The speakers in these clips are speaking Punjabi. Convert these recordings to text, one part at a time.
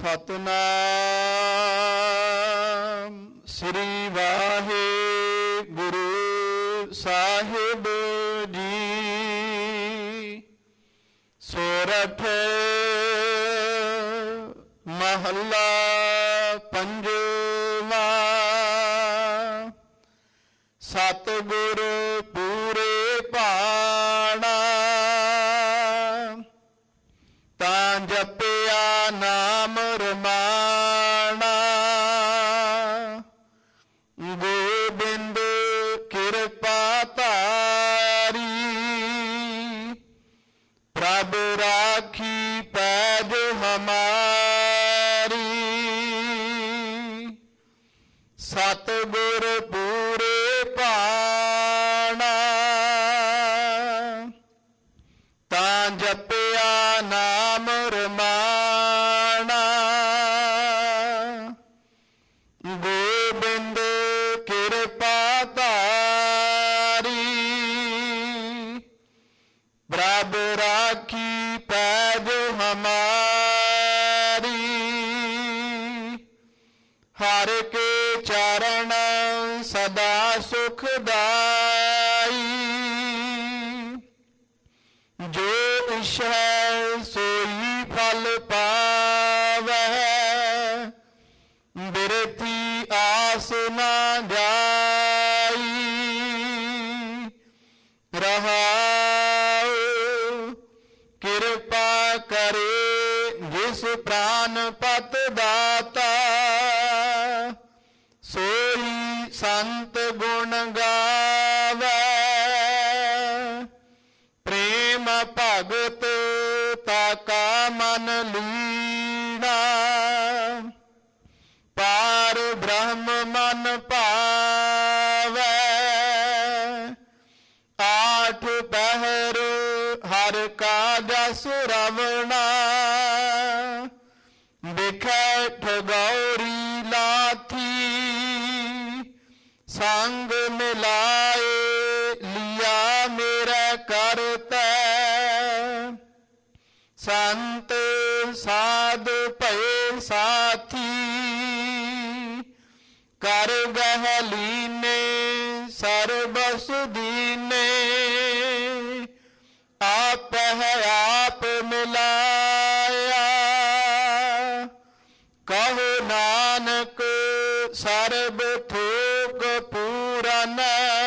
ਸਤਨਾਮ ਸ੍ਰੀ ਵਾਹਿਗੁਰੂ ਸਾਹਿਬ ਜੀ। ਸੋਰਠ ਮਹੱਲਾ ਪੰਜਵਾਂ। ਸਤਿਗੁਰ ਪੂਰੇ ਭਾਣਾ, ਤਾਂ ਜਪਿਆ ਨਾਮ ਰਮਾਣਾ। ਗੋਬਿੰਦ ਕਿਰਪਾ ਧਾਰੀ, ਪ੍ਰਭ ਰਾਖੀ ਪੈਜ ਹਮਾਰੀ। ਸਤਿਗੁਰ ਪੂਰੇ ਭਾਣਾ, ਤਾਂ ਜਪਿਆ ਨਾਮ ਰਮਾਣਾ। ਗੋਬਿੰਦ ਕਿਰਪਾ ਧਾਰੀ, ਪ੍ਰਭ ਰਾਖੀ ਪੈਜ ਹਮਾਰੀ। ਹਰ ਕੇ ਚਰਨ ਸਦਾ ਸੁਖਦਾਈ, ਜੋ ਇਛੈ ਸੋਈ ਫਲ ਪਾਵੈ। ਬਿਰਥੀ ਆਸ ਨਾ ਜਾਈ, ਰਹਾਉ ਕਿਰਪਾ ਕਰੇ ਜਿਸ ਪ੍ਰਾਨ ਪਤ ਦਾਤਾ। ਸੋਈ ਸੰਤ ਗੁਣ ਗਾਵੈ, ਪ੍ਰੇਮ ਭਗਤ ਤਾਕਾ ਮਨ ਲੀਣਾ। ਪਾਰ ਬ੍ਰਹਮ ਮਨ ਭਾਵੈ, ਆਠ ਪਹਿਰ ਹਰ ਕਾ ਜਸ ਰਵਣਾ। ਬਿਖੈ ਠਗੌਰੀ ਲਾਥੀ, ਸੰਗ ਮਿਲਾਏ ਲਿਆ ਮੇਰਾ ਕਰਤੈ। ਸੰਤ ਸਾਧ ਭਏ ਸਾਥੀ, ਕਰ ਗਹਿ ਲੀਨੇ ਸਰਬਸ ਦੀਨੇ। ਆਪਹਿ ਆਪ ਮਿਲਾਇਆ, ਕਹੋ ਨਾਨਕ ਸਰਬ ਥੋਕ ਪੂਰਨ।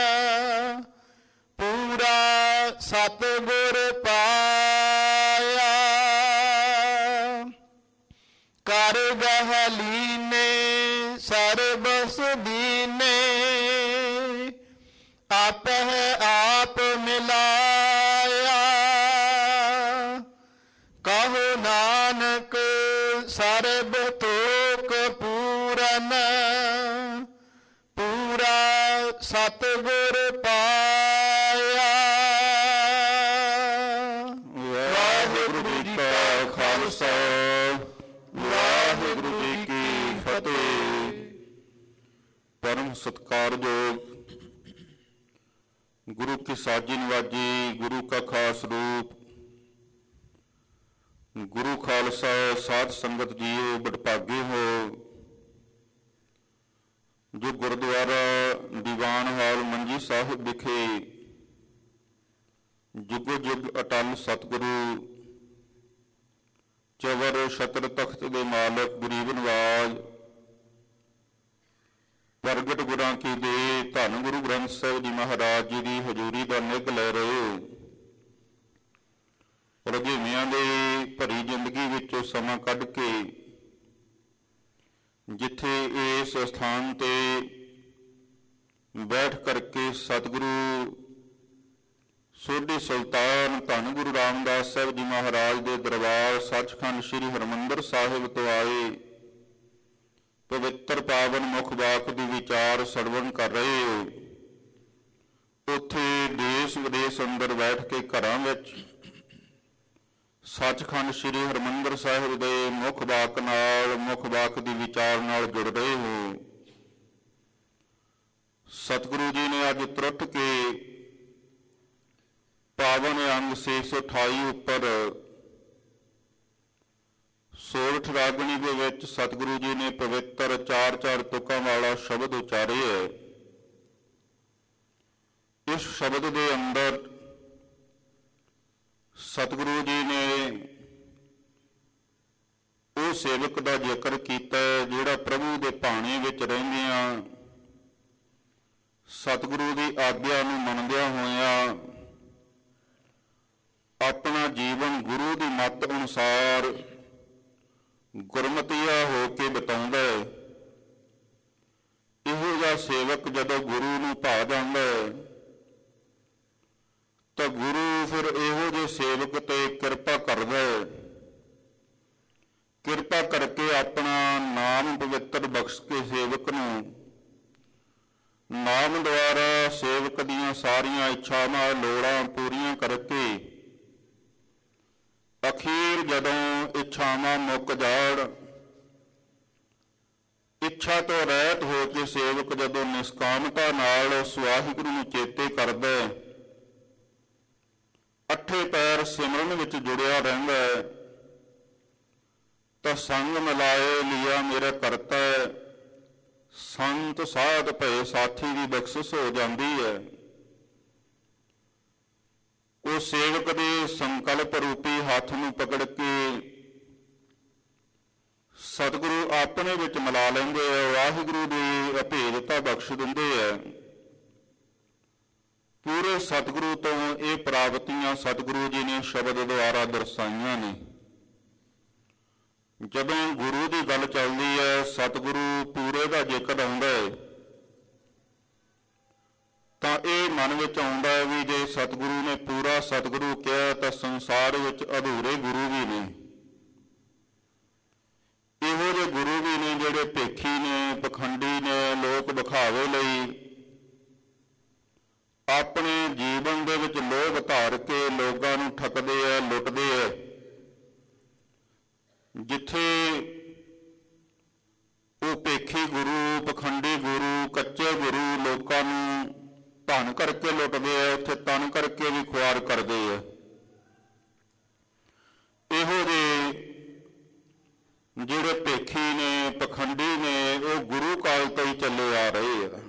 ਪੂਰਾ ਸਤਿਗੁਰ ਪਾਇਆ, ਕਰ ਗਹਿ ਲੀਨੇ ਸਰਬਸ ਦੀਨੇ। ਆਪਹਿ ਆਪ ਮਿਲਾਇਆ, ਕਹੋ ਨਾਨਕ ਸਰਬ ਥੋਕ ਪੂਰਨ। ਪੂਰਾ ਸਤਿਗੁਰ ਪਾਇਆ। ਵਾਹਿਗੁਰੂ ਜੀ ਕਾ ਖਾਲਸਾ, ਵਾਹਿਗੁਰੂ ਜੀ ਕੀ ਫਤਿਹ। ਪਰਮ ਸਤਿਕਾਰਯੋਗ ਗੁਰੂ ਕੀ ਸਾਜੀ ਨਵਾਜੀ, ਗੁਰੂ ਕਾ ਖਾਸ ਰੂਪ, ਗੁਰੂ ਖਾਲਸਾ ਸਾਧ ਸੰਗਤ ਜੀਓ, ਬਡਭਾਗੇ ਹੋ ਜੋ ਗੁਰਦੁਆਰਾ ਦੀਵਾਨ ਹਾਲ ਮੰਜੀ ਸਾਹਿਬ ਵਿਖੇ ਜੁਗੋ ਜੁਗ ਅਟਲ ਸਤਿਗੁਰੂ ਚਵਰ ਛਤਰ ਤਖਤ ਦੇ ਮਾਲਕ ਗਰੀਬ ਨਵਾਜ ਪ੍ਰਗਟ ਗੁਰਾਂ ਕੀ ਦੇ ਧੰਨ ਗੁਰੂ ਗ੍ਰੰਥ ਸਾਹਿਬ ਜੀ ਮਹਾਰਾਜ ਜੀ ਦੀ ਹਜ਼ੂਰੀ ਦਾ ਨਿੱਘ ਲੈ ਰਹੇ ਹੋ। ਰੁਝੇਵਿਆਂ ਦੇ ਭਰੀ ਜ਼ਿੰਦਗੀ ਵਿੱਚੋਂ ਸਮਾਂ ਕੱਢ ਕੇ ਜਿੱਥੇ ਇਸ ਸਥਾਨ ਤੇ ਬੈਠ ਕਰਕੇ ਸਤਿਗੁਰੂ ਸੋਢੀ ਸੁਲਤਾਨ ਧੰਨ ਗੁਰੂ ਰਾਮਦਾਸ ਸਾਹਿਬ ਜੀ ਮਹਾਰਾਜ ਦੇ ਦਰਬਾਰ ਸੱਚਖੰਡ ਸ੍ਰੀ ਹਰਿਮੰਦਰ ਸਾਹਿਬ ਤੋਂ ਆਏ ਪਵਿੱਤਰ ਪਾਵਨ ਮੁਖ ਵਾਕ ਦੀ ਵਿਚਾਰ ਸਰਵਣ ਕਰ ਰਹੇ ਹੋ। ਉੱਥੇ ਦੇਸ਼ ਵਿਦੇਸ਼ ਅੰਦਰ ਬੈਠ ਕੇ ਘਰਾਂ ਵਿੱਚ ਸੱਚਖੰਡ ਸ੍ਰੀ ਹਰਿਮੰਦਰ ਸਾਹਿਬ ਦੇ ਮੁਖ ਵਾਕ ਨਾਲ, ਮੁਖ ਵਾਕ ਦੀ ਵਿਚਾਰ ਨਾਲ ਜੁੜ ਰਹੇ ਹੋ। ਸਤਿਗੁਰੂ ਜੀ ਨੇ ਅੱਜ ਤਰੁੱਟ ਕੇ ਪਾਵਨ ਅੰਗ 628 ਉੱਪਰ ਸੋਰਠ ਰਾਗਣੀ ਦੇ ਵਿੱਚ ਸਤਿਗੁਰੂ ਜੀ ਨੇ ਪਵਿੱਤਰ 4-4 ਤੁਕਾਂ ਵਾਲਾ ਸ਼ਬਦ ਉਚਾਰੇ ਹੈ। ਇਸ ਸ਼ਬਦ ਦੇ ਅੰਦਰ ਸਤਿਗੁਰੂ ਜੀ ਨੇ ਉਹ ਸੇਵਕ ਦਾ ਜ਼ਿਕਰ ਕੀਤਾ ਜਿਹੜਾ ਪ੍ਰਭੂ ਦੇ ਭਾਣੇ ਵਿੱਚ ਰਹਿੰਦਿਆਂ ਸਤਿਗੁਰੂ ਦੀ ਆਗਿਆ ਨੂੰ ਮੰਨਦਿਆਂ ਹੋਇਆਂ ਆਪਣਾ ਜੀਵਨ ਗੁਰੂ ਦੀ ਮੱਤ ਅਨੁਸਾਰ ਗੁਰਮਤੀਆ ਹੋ ਕੇ ਬਿਤਾਉਂਦਾ ਹੈ। ਇਹੋ ਜਿਹਾ ਸੇਵਕ ਜਦੋਂ ਗੁਰੂ ਨੂੰ ਭਾ ਜਾਂਦਾ ਹੈ ਤਾਂ ਗੁਰੂ ਫਿਰ ਇਹੋ ਜਿਹੇ ਸੇਵਕ ਤੇ ਕਿਰਪਾ ਕਰਦਾ ਹੈ। ਕਿਰਪਾ ਕਰਕੇ ਆਪਣਾ ਨਾਮ ਪਵਿੱਤਰ ਬਖਸ਼ ਕੇ ਸੇਵਕ ਨੂੰ ਨਾਮ ਦੁਆਰਾ ਸੇਵਕ ਦੀਆਂ ਸਾਰੀਆਂ ਇੱਛਾਵਾਂ ਲੋੜਾਂ ਪੂਰੀਆਂ ਕਰਕੇ ਅਖੀਰ ਜਦੋਂ ਇੱਛਾਵਾਂ ਮੁੱਕ ਜਾਣ, ਇੱਛਾ ਤੋਂ ਰਹਿਤ ਹੋ ਕੇ ਸੇਵਕ ਜਦੋਂ ਨਿਸ਼ਕਾਮਤਾ ਨਾਲ ਉਸ ਵਾਹਿਗੁਰੂ ਨੂੰ ਚੇਤੇ ਕਰਦਾ, ਅੱਠੇ ਪੈਰ ਸਿਮਰਨ ਵਿੱਚ ਜੁੜਿਆ ਰਹਿੰਦਾ ਹੈ ਤਾਂ ਸੰਗ ਮਿਲਾਏ ਲਿਆ ਮੇਰਾ ਕਰਤਾ, ਸੰਤ ਸਾਧ ਭਏ ਸਾਥੀ ਦੀ ਬਖਸ਼ਿਸ਼ ਹੋ ਜਾਂਦੀ ਹੈ। ਉਹ ਸੇਵਕ ਦੇ ਸੰਕਲਪ ਰੂਪੀ ਹੱਥ ਨੂੰ ਪਕੜ ਕੇ ਸਤਿਗੁਰੂ ਆਪਣੇ ਵਿੱਚ ਮਿਲਾ ਲੈਂਦੇ ਆ, ਵਾਹਿਗੁਰੂ ਦੀ ਅਭੇਦਤਾ ਬਖਸ਼ ਦਿੰਦੇ ਆ। ਪੂਰੇ ਸਤਿਗੁਰੂ ਤੋਂ ਇਹ ਪ੍ਰਾਪਤੀਆਂ ਸਤਿਗੁਰੂ ਜੀ ਨੇ ਸ਼ਬਦ ਦੁਆਰਾ ਦਰਸਾਈਆਂ ਨੇ। ਜਦੋਂ ਗੁਰੂ ਦੀ ਗੱਲ ਚੱਲਦੀ ਹੈ, ਸਤਿਗੁਰੂ ਪੂਰੇ ਦਾ ਜ਼ਿਕਰ ਆਉਂਦਾ ਹੈ ਤਾਂ ਇਹ ਮਨ ਵਿੱਚ ਆਉਂਦਾ ਹੈ ਵੀ ਜੇ ਸਤਿਗੁਰੂ ਨੇ ਪੂਰਾ ਸਤਿਗੁਰੂ ਕਿਹਾ ਤਾਂ ਸੰਸਾਰ ਵਿੱਚ ਅਧੂਰੇ ਗੁਰੂ ਵੀ ਨੇ। ਇਹੋ ਜਿਹੇ ਗੁਰੂ ਵੀ ਨੇ ਜਿਹੜੇ ਭੇਖੀ ਨੇ, ਪਖੰਡੀ ਨੇ, ਲੋਕ ਵਿਖਾਵੇ ਲਈ ਆਪਣੇ ਜੀਵਨ ਦੇ ਵਿੱਚ ਲੋਭ ਧਾਰ ਕੇ ਲੋਕਾਂ ਨੂੰ ਠੱਗਦੇ ਆ, ਲੁੱਟਦੇ ਆ। ਜਿੱਥੇ ਉਹ ਭੇਖੀ ਗੁਰੂ, ਪਖੰਡੀ ਗੁਰੂ, ਕੱਚੇ ਗੁਰੂ ਲੋਕਾਂ ਨੂੰ ਧਨ ਕਰਕੇ ਲੁੱਟਦੇ ਆ, ਉੱਥੇ ਤਨ ਕਰਕੇ ਵੀ ਖੁਆਰ ਕਰਦੇ ਆ। ਇਹੋ ਜਿਹੇ ਜਿਹੜੇ ਭੇਖੀ ਨੇ, ਪਖੰਡੀ ਨੇ, ਉਹ ਗੁਰੂ ਕਾਲ ਤੋਂ ਹੀ ਚੱਲੇ ਆ ਰਹੇ ਆ।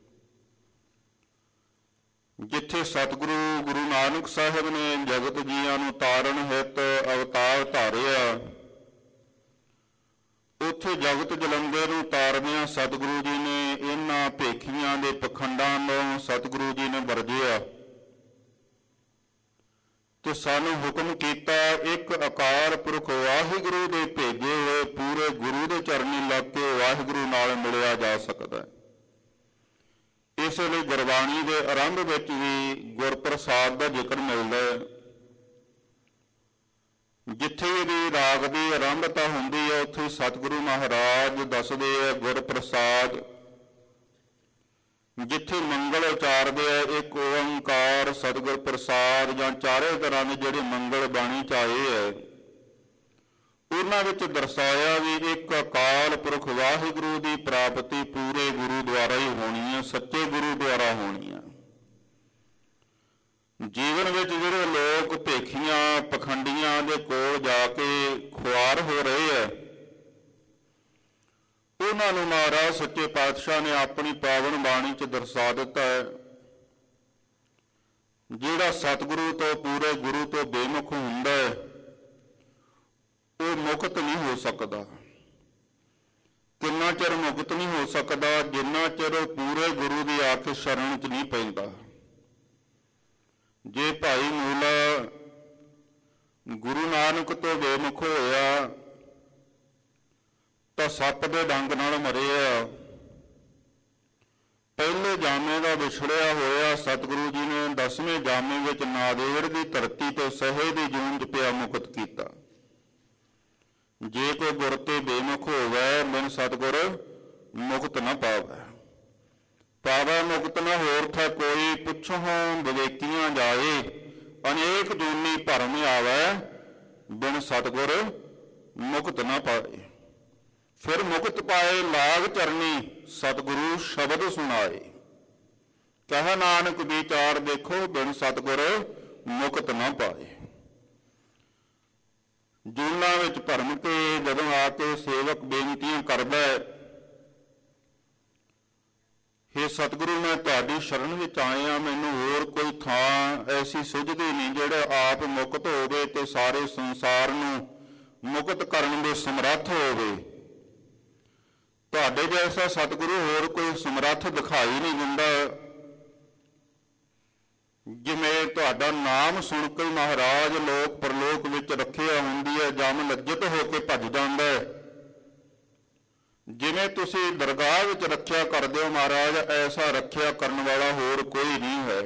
ਜਿੱਥੇ ਸਤਿਗੁਰੂ ਗੁਰੂ ਨਾਨਕ ਸਾਹਿਬ ਨੇ ਜਗਤ ਜੀਆਂ ਨੂੰ ਤਾਰਨ ਹਿਤ ਅਵਤਾਰ ਧਾਰਿਆ, ਉੱਥੇ ਜਗਤ ਜਲੰਧਰ ਨੂੰ ਤਾਰਦਿਆਂ ਸਤਿਗੁਰੂ ਜੀ ਨੇ ਇਹਨਾਂ ਭੇਖੀਆਂ ਦੇ ਪਖੰਡਾਂ ਨੂੰ ਸਤਿਗੁਰੂ ਜੀ ਨੇ ਵਰਜਿਆ ਤੇ ਸਾਨੂੰ ਹੁਕਮ ਕੀਤਾ, ਇੱਕ ਅਕਾਲ ਪੁਰਖ ਵਾਹਿਗੁਰੂ ਦੇ ਭੇਜੇ ਹੋਏ ਪੂਰੇ ਗੁਰੂ ਦੇ ਚਰਨੀ ਲੱਗ ਕੇ ਵਾਹਿਗੁਰੂ ਨਾਲ ਮਿਲਿਆ ਜਾ ਸਕਦਾ। ਇਸ ਲਈ ਗੁਰਬਾਣੀ ਦੇ ਆਰੰਭ ਵਿੱਚ ਵੀ ਗੁਰਪ੍ਰਸਾਦ ਦਾ ਜ਼ਿਕਰ ਮਿਲਦਾ ਹੈ। ਜਿੱਥੇ ਇਹਦੀ ਰਾਗ ਦੀ ਆਰੰਭਤਾ ਹੁੰਦੀ ਹੈ ਉੱਥੇ ਸਤਿਗੁਰੂ ਮਹਾਰਾਜ ਦੱਸਦੇ ਆ ਗੁਰਪ੍ਰਸਾਦ। ਜਿੱਥੇ ਮੰਗਲ ਉਚਾਰਦੇ ਆ ਇੱਕ ਓੰਕਾਰ ਸਤਿਗੁਰ ਪ੍ਰਸਾਦ, ਜਾਂ ਚਾਰੇ ਤਰ੍ਹਾਂ ਦੇ ਜਿਹੜੇ ਮੰਗਲ ਬਾਣੀ ਚ ਆਏ ਹੈ ਉਹਨਾਂ ਵਿੱਚ ਦਰਸਾਇਆ ਵੀ ਇੱਕ ਅਕਾਲ ਪੁਰਖ ਵਾਹਿਗੁਰੂ ਦੀ ਪ੍ਰਾਪਤੀ ਪੂਰੇ ਗੁਰੂ ਦੁਆਰਾ ਹੀ ਹੋਣੀ ਹੈ, ਸੱਚੇ ਗੁਰੂ ਦੁਆਰਾ ਹੋਣੀ ਹੈ। ਜੀਵਨ ਵਿੱਚ ਜਿਹੜੇ ਲੋਕ ਭੇਖੀਆਂ ਪਖੰਡੀਆਂ ਦੇ ਕੋਲ ਜਾ ਕੇ ਖੁਆਰ ਹੋ ਰਹੇ ਹੈ ਉਹਨਾਂ ਨੂੰ ਮਹਾਰਾਜ ਸੱਚੇ ਪਾਤਸ਼ਾਹ ਨੇ ਆਪਣੀ ਪਾਵਨ ਬਾਣੀ 'ਚ ਦਰਸਾ ਦਿੱਤਾ ਹੈ, ਜਿਹੜਾ ਸਤਿਗੁਰੂ ਤੋਂ ਪੂਰੇ ਗੁਰੂ ਤੋਂ ਬੇਮੁਖ ਹੁੰਦਾ ਹੈ ਉਹ ਮੁਕਤ ਨਹੀਂ ਹੋ ਸਕਦਾ। ਕਿੰਨਾ ਚਿਰ ਮੁਕਤ ਨਹੀਂ ਹੋ ਸਕਦਾ? ਜਿੰਨਾ ਚਿਰ ਪੂਰੇ ਗੁਰੂ ਦੀ ਆ ਕੇ ਸ਼ਰਨ 'ਚ ਨਹੀਂ ਪੈਂਦਾ। ਜੇ ਭਾਈ ਮੂਲਾ ਗੁਰੂ ਨਾਨਕ ਤੋਂ ਬੇਮੁਖ ਹੋਇਆ ਤਾਂ ਸੱਪ ਦੇ ਡੰਗ ਨਾਲ ਮਰਿਆ। ਪਹਿਲੇ ਜਾਮੇ ਦਾ ਵਿਛੜਿਆ ਹੋਇਆ ਸਤਿਗੁਰੂ ਜੀ ਨੇ 10ਵੇਂ ਜਾਮੇ ਵਿੱਚ ਨਾਦੇੜ ਦੀ ਧਰਤੀ ਤੋਂ ਸਹੇ ਦੀ ਜੂਨ 'ਚ ਪਿਆ ਮੁਕਤ ਕੀਤਾ। ਜੇ ਕੋਈ ਗੁਰ ਤੇ ਬੇਮੁਖ ਹੋਵੇ ਬਿਨ ਸਤਿਗੁਰ ਮੁਕਤ ਨਾ ਪਾਵੇ। ਪਾਵਾ ਮੁਕਤ ਨਾ ਹੋਰ ਥਾ ਕੋਈ, ਪੁੱਛੋ ਵਿਵੇਕੀਆਂ ਜਾਏ ਅਨੇਕ ਜੂਨੀ ਭਰਮ ਆਵੇ, ਬਿਨ ਸਤਿਗੁਰ ਮੁਕਤ ਨਾ ਪਾਏ। ਫਿਰ ਮੁਕਤ ਪਾਏ ਲਾਗ ਚਰਨੀ ਸਤਿਗੁਰੂ ਸ਼ਬਦ ਸੁਣਾਏ। ਕਹਿ ਨਾਨਕ ਵਿਚਾਰ ਦੇਖੋ ਬਿਨ ਸਤਿਗੁਰ ਮੁਕਤ ਨਾ ਪਾਏ। ਜੂਨਾਂ ਵਿੱਚ ਭਰਮ ਕੇ ਜਦੋਂ ਆ ਕੇ ਸੇਵਕ ਬੇਨਤੀਆਂ ਕਰਦਾ ਹੈ, ਹੇ ਸਤਿਗੁਰੂ ਮੈਂ ਤੁਹਾਡੀ ਸ਼ਰਨ ਵਿੱਚ ਆਇਆ, ਮੈਨੂੰ ਹੋਰ ਕੋਈ ਥਾਂ ਐਸੀ ਸੁਝਦੀ ਨਹੀਂ ਜਿਹੜਾ ਆਪ ਮੁਕਤ ਹੋਵੇ ਤੇ ਸਾਰੇ ਸੰਸਾਰ ਨੂੰ ਮੁਕਤ ਕਰਨ ਦੇ ਸਮਰੱਥ ਹੋਵੇ। ਤੁਹਾਡੇ ਜੈਸਾ ਸਤਿਗੁਰੂ ਹੋਰ ਕੋਈ ਸਮਰੱਥ ਦਿਖਾਈ ਨਹੀਂ ਦਿੰਦਾ। ਜਿਵੇਂ ਤੁਹਾਡਾ ਨਾਮ ਸੁਣ ਕੇ ਮਹਾਰਾਜ ਲੋਕ ਪਰਲੋਕ ਵਿੱਚ ਰੱਖਿਆ ਹੁੰਦੀ ਹੈ, ਜਮ ਲੱਜਤ ਹੋ ਕੇ ਭੱਜ ਜਾਂਦਾ ਹੈ, ਜਿਵੇਂ ਤੁਸੀਂ ਦਰਗਾਹ ਵਿੱਚ ਰੱਖਿਆ ਕਰਦੇ ਹੋ ਮਹਾਰਾਜ, ਐਸਾ ਰੱਖਿਆ ਕਰਨ ਵਾਲਾ ਹੋਰ ਕੋਈ ਨਹੀਂ ਹੈ।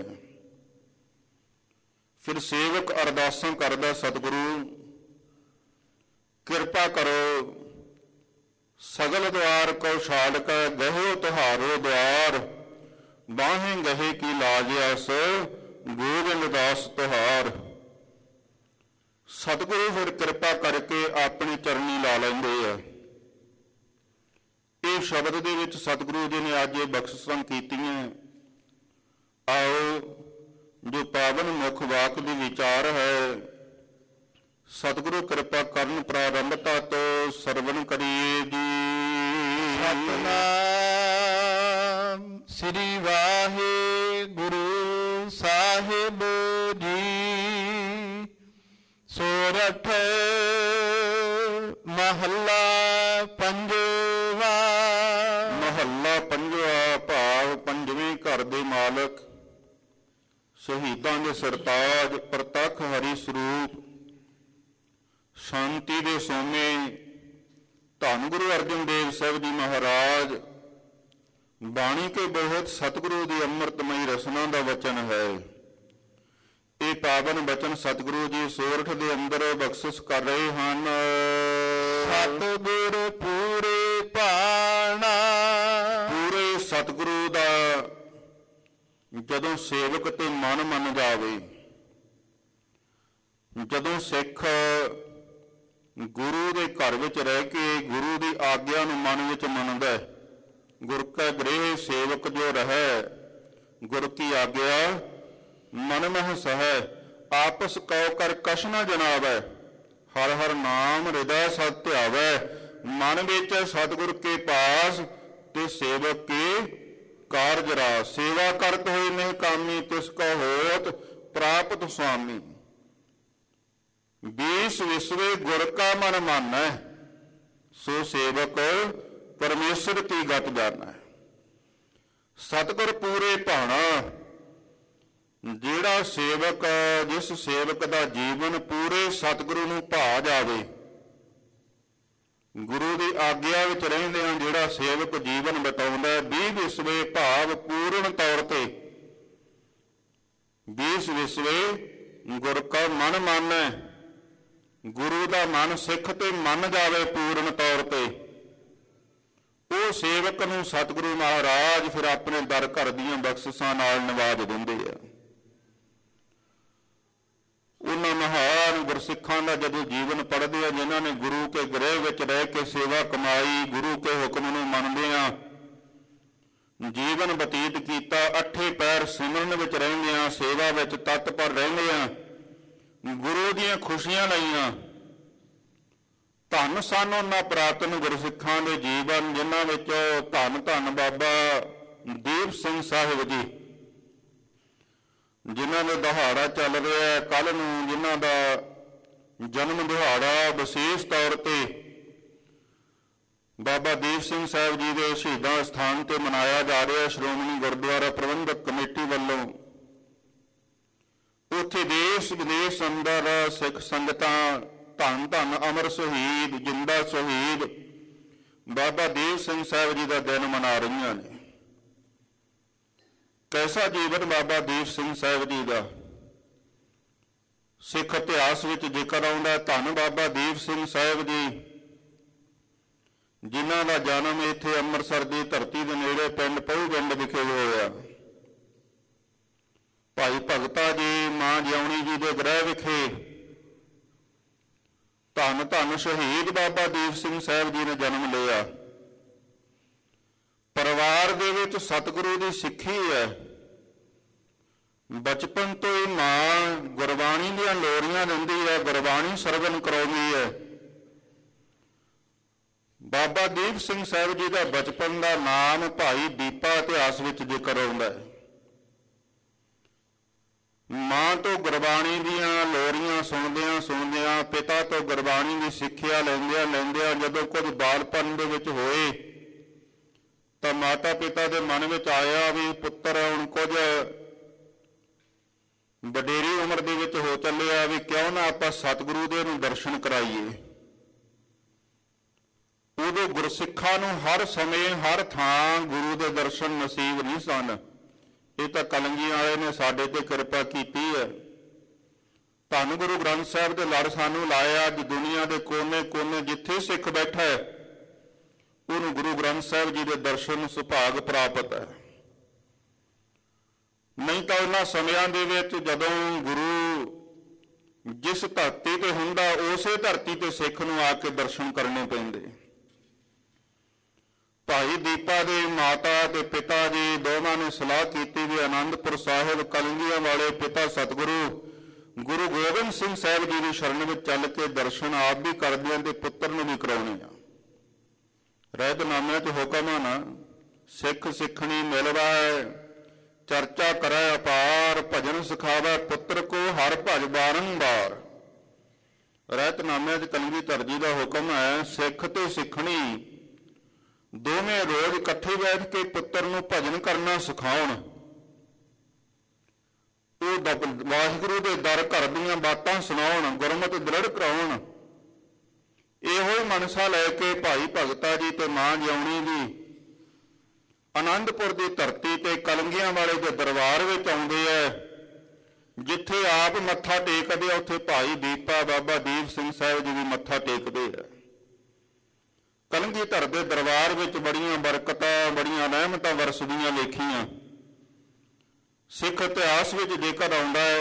ਫਿਰ ਸੇਵਕ ਅਰਦਾਸਾਂ ਕਰਦਾ, ਸਤਿਗੁਰੂ ਕਿਰਪਾ ਕਰੋ, ਸਗਲ ਦੁਆਰ ਕੋ ਛਾੜਕ ਗਹਿਓ ਤੁਹਾਰੋ ਦੁਆਰ, ਬਾਹੇ ਗਹੇ ਕੀ ਲਾਜਿਆਸ ਗੋਬਿੰਦ ਦਾਸ ਤੁਹਾਰ। ਸਤਿਗੁਰੂ ਫਿਰ ਕਿਰਪਾ ਕਰਕੇ ਆਪਣੀ ਚਰਨੀ ਲਾ ਲੈਂਦੇ ਆ। ਇਹ ਸ਼ਬਦ ਦੇ ਵਿੱਚ ਸਤਿਗੁਰੂ ਜੀ ਨੇ ਅੱਜ ਇਹ ਬਖਸ਼ਿਸ਼ਾਂ ਕੀਤੀਆਂ। ਆਓ ਜੋ ਪਾਵਨ ਮੁਖ ਵਾਕ ਦੀ ਵਿਚਾਰ ਹੈ, ਸਤਿਗੁਰੂ ਕਿਰਪਾ ਕਰਨ ਪ੍ਰਾਰੰਭਤਾ ਤੋਂ ਸਰਵਣ ਕਰੀਏ ਜੀ। ਸਤਨਾਮ ਸ੍ਰੀ ਵਾਹਿਗੁਰੂ ਸਾਹਿਬ ਜੀ। ਸੋਰਠ ਮਹੱਲਾ ਪੰਜਵਾ। ਮਹੱਲਾ ਪੰਜਵਾ ਭਾਵ ਪੰਜਵੇਂ ਘਰ ਦੇ ਮਾਲਕ, ਸ਼ਹੀਦਾਂ ਦੇ ਸਰਤਾਜ, ਪ੍ਰਤੱਖ ਹਰੀ ਸਰੂਪ, ਸ਼ਾਂਤੀ ਦੇ ਸੋਮੇ ਧੰਨ ਗੁਰੂ ਅਰਜਨ ਦੇਵ ਸਾਹਿਬ ਜੀ ਮਹਾਰਾਜ। ਬਾਣੀ ਕੇ ਬਹੁਤ ਸਤਿਗੁਰੂ ਦੀ ਅੰਮ੍ਰਿਤਮਈ ਰਸਨਾ ਦਾ ਵਚਨ ਹੈ। ਇਹ ਪਾਵਨ ਬਚਨ ਸਤਿਗੁਰੂ ਜੀ ਸੋਰਠ ਦੇ ਅੰਦਰ ਬਖਸ਼ਿਸ਼ ਕਰ ਰਹੇ ਹਨ। ਸਤਿਗੁਰ ਪੂਰੇ ਭਾਣਾ। ਪੂਰੇ ਸਤਿਗੁਰੂ ਦਾ ਜਦੋਂ ਸੇਵਕ ਤੇ ਮਨ ਮੰਨ ਜਾਵੇ, ਜਦੋਂ ਸਿੱਖ ਗੁਰੂ ਦੇ ਘਰ ਵਿੱਚ ਰਹਿ ਕੇ ਗੁਰੂ ਦੀ ਆਗਿਆ ਨੂੰ ਮਨ ਵਿੱਚ ਮੰਨਦਾ ਹੈ, ਗੁਰ ਕਾ ਗ੍ਰਹਿ ਸੇਵਕ ਜੋ ਰਹੈ, ਗੁਰ ਕੀ ਆਗਿਆ ਮਨ ਮਹਿ ਸਹੈ, ਆਪਸ ਕਉ ਕਰ ਕਛ ਨ ਜਨਾਵੈ, ਹਰ ਹਰ ਨਾਮ ਹਿਰਦੈ ਸਤਿ ਧਿਆਵੈ, ਮਨ ਵਿੱਚ ਸਤਿਗੁਰ ਕੇ ਪਾਸ ਤੇ ਸੇਵਕ ਕੇ ਕਾਰਜ ਰਾਸ, ਸੇਵਾ ਕਰਤ ਹੋਏ ਨਹੀਂ ਕਾਮੀ, ਤਿਸ ਕੋ ਹੋਤ ਪ੍ਰਾਪਤ ਸੁਆਮੀ। 20 ਵਿਸਵੇ ਗੁਰ ਕਾ ਮਨ ਮਾਨੈ, ਸੋ ਸੇਵਕ ਪਰਮੇਸ਼ਰ ਕੀ ਗਤ ਜਾਣੈ। ਸਤਿਗੁਰ ਪੂਰੇ ਭਾਣਾ, ਜਿਹੜਾ ਸੇਵਕ, ਜਿਸ ਸੇਵਕ ਦਾ ਜੀਵਨ ਪੂਰੇ ਸਤਿਗੁਰੂ ਨੂੰ ਭਾ ਜਾਵੇ, ਗੁਰੂ ਦੀ ਆਗਿਆ ਵਿੱਚ ਰਹਿੰਦਿਆਂ ਜਿਹੜਾ ਸੇਵਕ ਜੀਵਨ ਬਿਤਾਉਂਦਾ, 20 ਵਿਸਵੇ ਭਾਵ ਪੂਰਨ ਤੌਰ ਤੇ 20 ਵਿਸਵੇ ਗੁਰ ਕਾ ਮਨ ਮਾਨੈ, ਗੁਰੂ ਦਾ ਮਨ ਸਿੱਖ ਤੇ ਮੰਨ ਜਾਵੇ ਪੂਰਨ ਤੌਰ ਤੇ, ਉਹ ਸੇਵਕ ਨੂੰ ਸਤਿਗੁਰੂ ਮਹਾਰਾਜ ਫਿਰ ਆਪਣੇ ਦਰ ਘਰ ਦੀਆਂ ਬਖਸ਼ਿਸ਼ਾਂ ਨਾਲ ਨਿਵਾਜ ਦਿੰਦੇ ਆ। ਉਹਨਾਂ ਮਹਾਨ ਗੁਰਸਿੱਖਾਂ ਦਾ ਜਦੋਂ ਜੀਵਨ ਪੜ੍ਹਦੇ ਆ, ਜਿਨ੍ਹਾਂ ਨੇ ਗੁਰੂ ਕੇ ਗ੍ਰਹਿ ਵਿੱਚ ਰਹਿ ਕੇ ਸੇਵਾ ਕਮਾਈ, ਗੁਰੂ ਕੇ ਹੁਕਮ ਨੂੰ ਮੰਨਦਿਆਂ ਜੀਵਨ ਬਤੀਤ ਕੀਤਾ, 8 ਪਹਿਰ ਸਿਮਰਨ ਵਿੱਚ ਰਹਿੰਦਿਆਂ, ਸੇਵਾ ਵਿੱਚ ਤਤਪਰ ਰਹਿੰਦਿਆਂ, ਗੁਰੂ ਦੀਆਂ ਖੁਸ਼ੀਆਂ ਲਈਆਂ। ਧੰਨ ਸਨ ਉਹਨਾਂ ਪੁਰਾਤਨ ਗੁਰਸਿੱਖਾਂ ਦੇ ਜੀਵਨ, ਜਿਨ੍ਹਾਂ ਵਿੱਚੋਂ ਧੰਨ ਧੰਨ ਬਾਬਾ ਦੀਪ ਸਿੰਘ ਸਾਹਿਬ ਜੀ, ਜਿਨ੍ਹਾਂ ਦਾ ਦਿਹਾੜਾ ਚੱਲ ਰਿਹਾ ਕੱਲ੍ਹ ਨੂੰ, ਜਿਨ੍ਹਾਂ ਦਾ ਜਨਮ ਦਿਹਾੜਾ ਵਿਸ਼ੇਸ਼ ਤੌਰ ਤੇ ਬਾਬਾ ਦੀਪ ਸਿੰਘ ਸਾਹਿਬ ਜੀ ਦੇ ਸ਼ਹੀਦਾਂ ਸਥਾਨ ਤੇ ਮਨਾਇਆ ਜਾ ਰਿਹਾ ਸ਼੍ਰੋਮਣੀ ਗੁਰਦੁਆਰਾ ਪ੍ਰਬੰਧਕ ਕਮੇਟੀ ਵੱਲੋਂ। ਉੱਥੇ ਦੇਸ਼ ਵਿਦੇਸ਼ ਅੰਦਰ ਸਿੱਖ ਸੰਗਤਾਂ ਧੰਨ ਧੰਨ ਅਮਰ ਸ਼ਹੀਦ, ਜਿੰਦਾ ਸ਼ਹੀਦ ਬਾਬਾ ਦੀਪ ਸਿੰਘ ਸਾਹਿਬ ਜੀ ਦਾ ਦਿਨ ਮਨਾ ਰਹੀਆਂ ਨੇ। ਕੈਸਾ ਜੀਵਨ ਬਾਬਾ ਦੀਪ ਸਿੰਘ ਸਾਹਿਬ ਜੀ ਦਾ ਸਿੱਖ ਇਤਿਹਾਸ ਵਿੱਚ ਜ਼ਿਕਰ ਆਉਂਦਾ। ਧੰਨ ਬਾਬਾ ਦੀਪ ਸਿੰਘ ਸਾਹਿਬ ਜੀ, ਜਿਨ੍ਹਾਂ ਦਾ ਜਨਮ ਇੱਥੇ ਅੰਮ੍ਰਿਤਸਰ ਦੀ ਧਰਤੀ ਦੇ ਨੇੜੇ ਪਿੰਡ ਪਹੂਗੰਡ ਵਿਖੇ ਹੋਇਆ। ਭਾਈ ਭਗਤਾ ਜੀ, ਮਾਂ ਜਿਉਣੀ ਜੀ ਦੇ ਗ੍ਰਹਿ ਵਿਖੇ ਧੰਨ ਧੰਨ ਸ਼ਹੀਦ ਬਾਬਾ ਦੀਪ ਸਿੰਘ ਸਾਹਿਬ ਜੀ ਨੇ ਜਨਮ ਲਿਆ। ਪਰਿਵਾਰ ਦੇ ਵਿੱਚ ਸਤਿਗੁਰੂ ਦੀ ਸਿੱਖੀ ਹੈ। ਬਚਪਨ ਤੋਂ ਹੀ ਮਾਂ ਗੁਰਬਾਣੀ ਦੀਆਂ ਲੋਰੀਆਂ ਦਿੰਦੀ ਹੈ, ਗੁਰਬਾਣੀ ਸਰਵਨ ਕਰਾਉਂਦੀ ਹੈ। ਬਾਬਾ ਦੀਪ ਸਿੰਘ ਸਾਹਿਬ ਜੀ ਦਾ ਬਚਪਨ ਦਾ ਨਾਮ ਭਾਈ ਦੀਪਾ ਇਤਿਹਾਸ ਵਿੱਚ ਜ਼ਿਕਰ ਆਉਂਦਾ ਹੈ। ਮਾਂ ਤੋਂ ਗੁਰਬਾਣੀ ਦੀਆਂ ਲੋਰੀਆਂ ਸੁਣਦਿਆਂ ਪਿਤਾ ਤੋਂ ਗੁਰਬਾਣੀ ਦੀ ਸਿੱਖਿਆ ਲੈਂਦਿਆਂ ਜਦੋਂ ਕੁਝ ਬਾਲਪਨ ਦੇ ਵਿੱਚ ਹੋਏ ਤਾਂ ਮਾਤਾ ਪਿਤਾ ਦੇ ਮਨ ਵਿੱਚ ਆਇਆ ਵੀ ਪੁੱਤਰ ਹੁਣ ਕੁਝ ਵਡੇਰੀ ਉਮਰ ਦੇ ਵਿੱਚ ਹੋ ਚੱਲਿਆ, ਵੀ ਕਿਉਂ ਨਾ ਆਪਾਂ ਸਤਿਗੁਰੂ ਦੇ ਨੂੰ ਦਰਸ਼ਨ ਕਰਾਈਏ। ਉਦੋਂ ਗੁਰਸਿੱਖਾਂ ਨੂੰ ਹਰ ਸਮੇਂ ਹਰ ਥਾਂ ਗੁਰੂ ਦੇ ਦਰਸ਼ਨ ਨਸੀਬ ਨਹੀਂ ਸਨ। ਇਹ ਤਾਂ ਕਲੰਗੀਆਂ ਵਾਲੇ ਨੇ ਸਾਡੇ ਤੇ ਕਿਰਪਾ ਕੀਤੀ ਹੈ। ਧੰਨ ਗੁਰੂ ਗ੍ਰੰਥ ਸਾਹਿਬ ਦੇ ਲੜ ਸਾਨੂੰ ਲਾਇਆ। ਅੱਜ ਦੁਨੀਆ ਦੇ ਕੋਨੇ-ਕੋਨੇ ਜਿੱਥੇ ਸਿੱਖ ਬੈਠਾ ਹੈ ਉਹਨੂੰ ਗੁਰੂ ਗ੍ਰੰਥ ਸਾਹਿਬ ਜੀ ਦੇ ਦਰਸ਼ਨ ਸੁਭਾਗ ਪ੍ਰਾਪਤ ਹੈ। ਨਹੀਂ ਤਾਂ ਉਹਨਾਂ ਸਮਿਆਂ ਦੇ ਵਿੱਚ ਜਦੋਂ ਗੁਰੂ ਜਿਸ ਧਰਤੀ ਤੇ ਹੁੰਦਾ ਉਸੇ ਧਰਤੀ ਤੇ ਸਿੱਖ ਨੂੰ ਆ ਕੇ ਦਰਸ਼ਨ ਕਰਨੇ ਪੈਂਦੇ। ਭਾਈ ਦੀਪਾ ਦੇ ਮਾਤਾ ਤੇ ਪਿਤਾ ਜੀ ਦੋਵਾਂ ਨੇ ਸਲਾਹ ਕੀਤੀ ਵੀ ਆਨੰਦਪੁਰ ਸਾਹਿਬ ਕਲੰਗੀਆਂ ਵਾਲੇ ਪਿਤਾ ਸਤਿਗੁਰੂ ਗੁਰੂ ਗੋਬਿੰਦ ਸਿੰਘ ਸਾਹਿਬ ਜੀ ਦੀ ਸ਼ਰਨ ਵਿੱਚ ਚੱਲ ਕੇ ਦਰਸ਼ਨ ਆਪ ਵੀ ਕਰਦੇ ਹਨ ਤੇ ਪੁੱਤਰ ਨੂੰ ਵੀ ਕਰਾਉਣੇ ਆ। ਰਹਿਤਨਾਮਿਆਂ 'ਚ ਹੁਕਮ ਆ ਨਾ, ਸਿੱਖ ਸਿੱਖਣੀ ਮਿਲਵਾ ਚਰਚਾ ਕਰੈ ਅਪਾਰ, ਭਜਨ ਸਿਖਾਵੈ ਪੁੱਤਰ ਕੋ ਹਰ ਭਜ ਬਾਰੰਬਾਰ। ਰਹਿਤਨਾਮਿਆਂ 'ਚ ਕਲਗੀਧਰ ਜੀ ਦਾ ਹੁਕਮ ਹੈ, ਸਿੱਖ ਤੇ ਸਿੱਖਣੀ ਦੋਵੇਂ ਰੋਜ਼ ਇਕੱਠੇ ਬੈਠ ਕੇ ਪੁੱਤਰ ਨੂੰ ਭਜਨ ਕਰਨਾ ਸਿਖਾਉਣ। ਉਹ ਵਾਹਿਗੁਰੂ ਦੇ ਦਰ ਘਰ ਦੀਆਂ ਬਾਤਾਂ ਸੁਣਾਉਣ, ਗੁਰਮਤਿ ਦ੍ਰਿੜ ਕਰਾਉਣ। ਇਹੋ ਹੀ ਮਨਸਾ ਲੈ ਕੇ ਭਾਈ ਭਗਤਾ ਜੀ ਤੇ ਮਾਂ ਜਿਉਣੀ ਜੀ ਆਨੰਦਪੁਰ ਦੀ ਧਰਤੀ ਤੇ ਕਲੰਗੀਆਂ ਵਾਲੇ ਦੇ ਦਰਬਾਰ ਵਿੱਚ ਆਉਂਦੇ ਹੈ। ਜਿੱਥੇ ਆਪ ਮੱਥਾ ਟੇਕਦੇ ਆ ਉੱਥੇ ਭਾਈ ਦੀਪਾ ਬਾਬਾ ਦੀਪ ਸਿੰਘ ਸਾਹਿਬ ਜੀ ਵੀ ਮੱਥਾ ਟੇਕਦੇ ਆ। ਕਲੰਗੀਧਰ ਦੇ ਦਰਬਾਰ ਵਿੱਚ ਬੜੀਆਂ ਬਰਕਤਾਂ ਬੜੀਆਂ ਰਹਿਮਤਾਂ ਵਰਸਦੀਆਂ ਲੇਖੀਆਂ। ਸਿੱਖ ਇਤਿਹਾਸ ਵਿੱਚ ਜ਼ਿਕਰ ਆਉਂਦਾ ਹੈ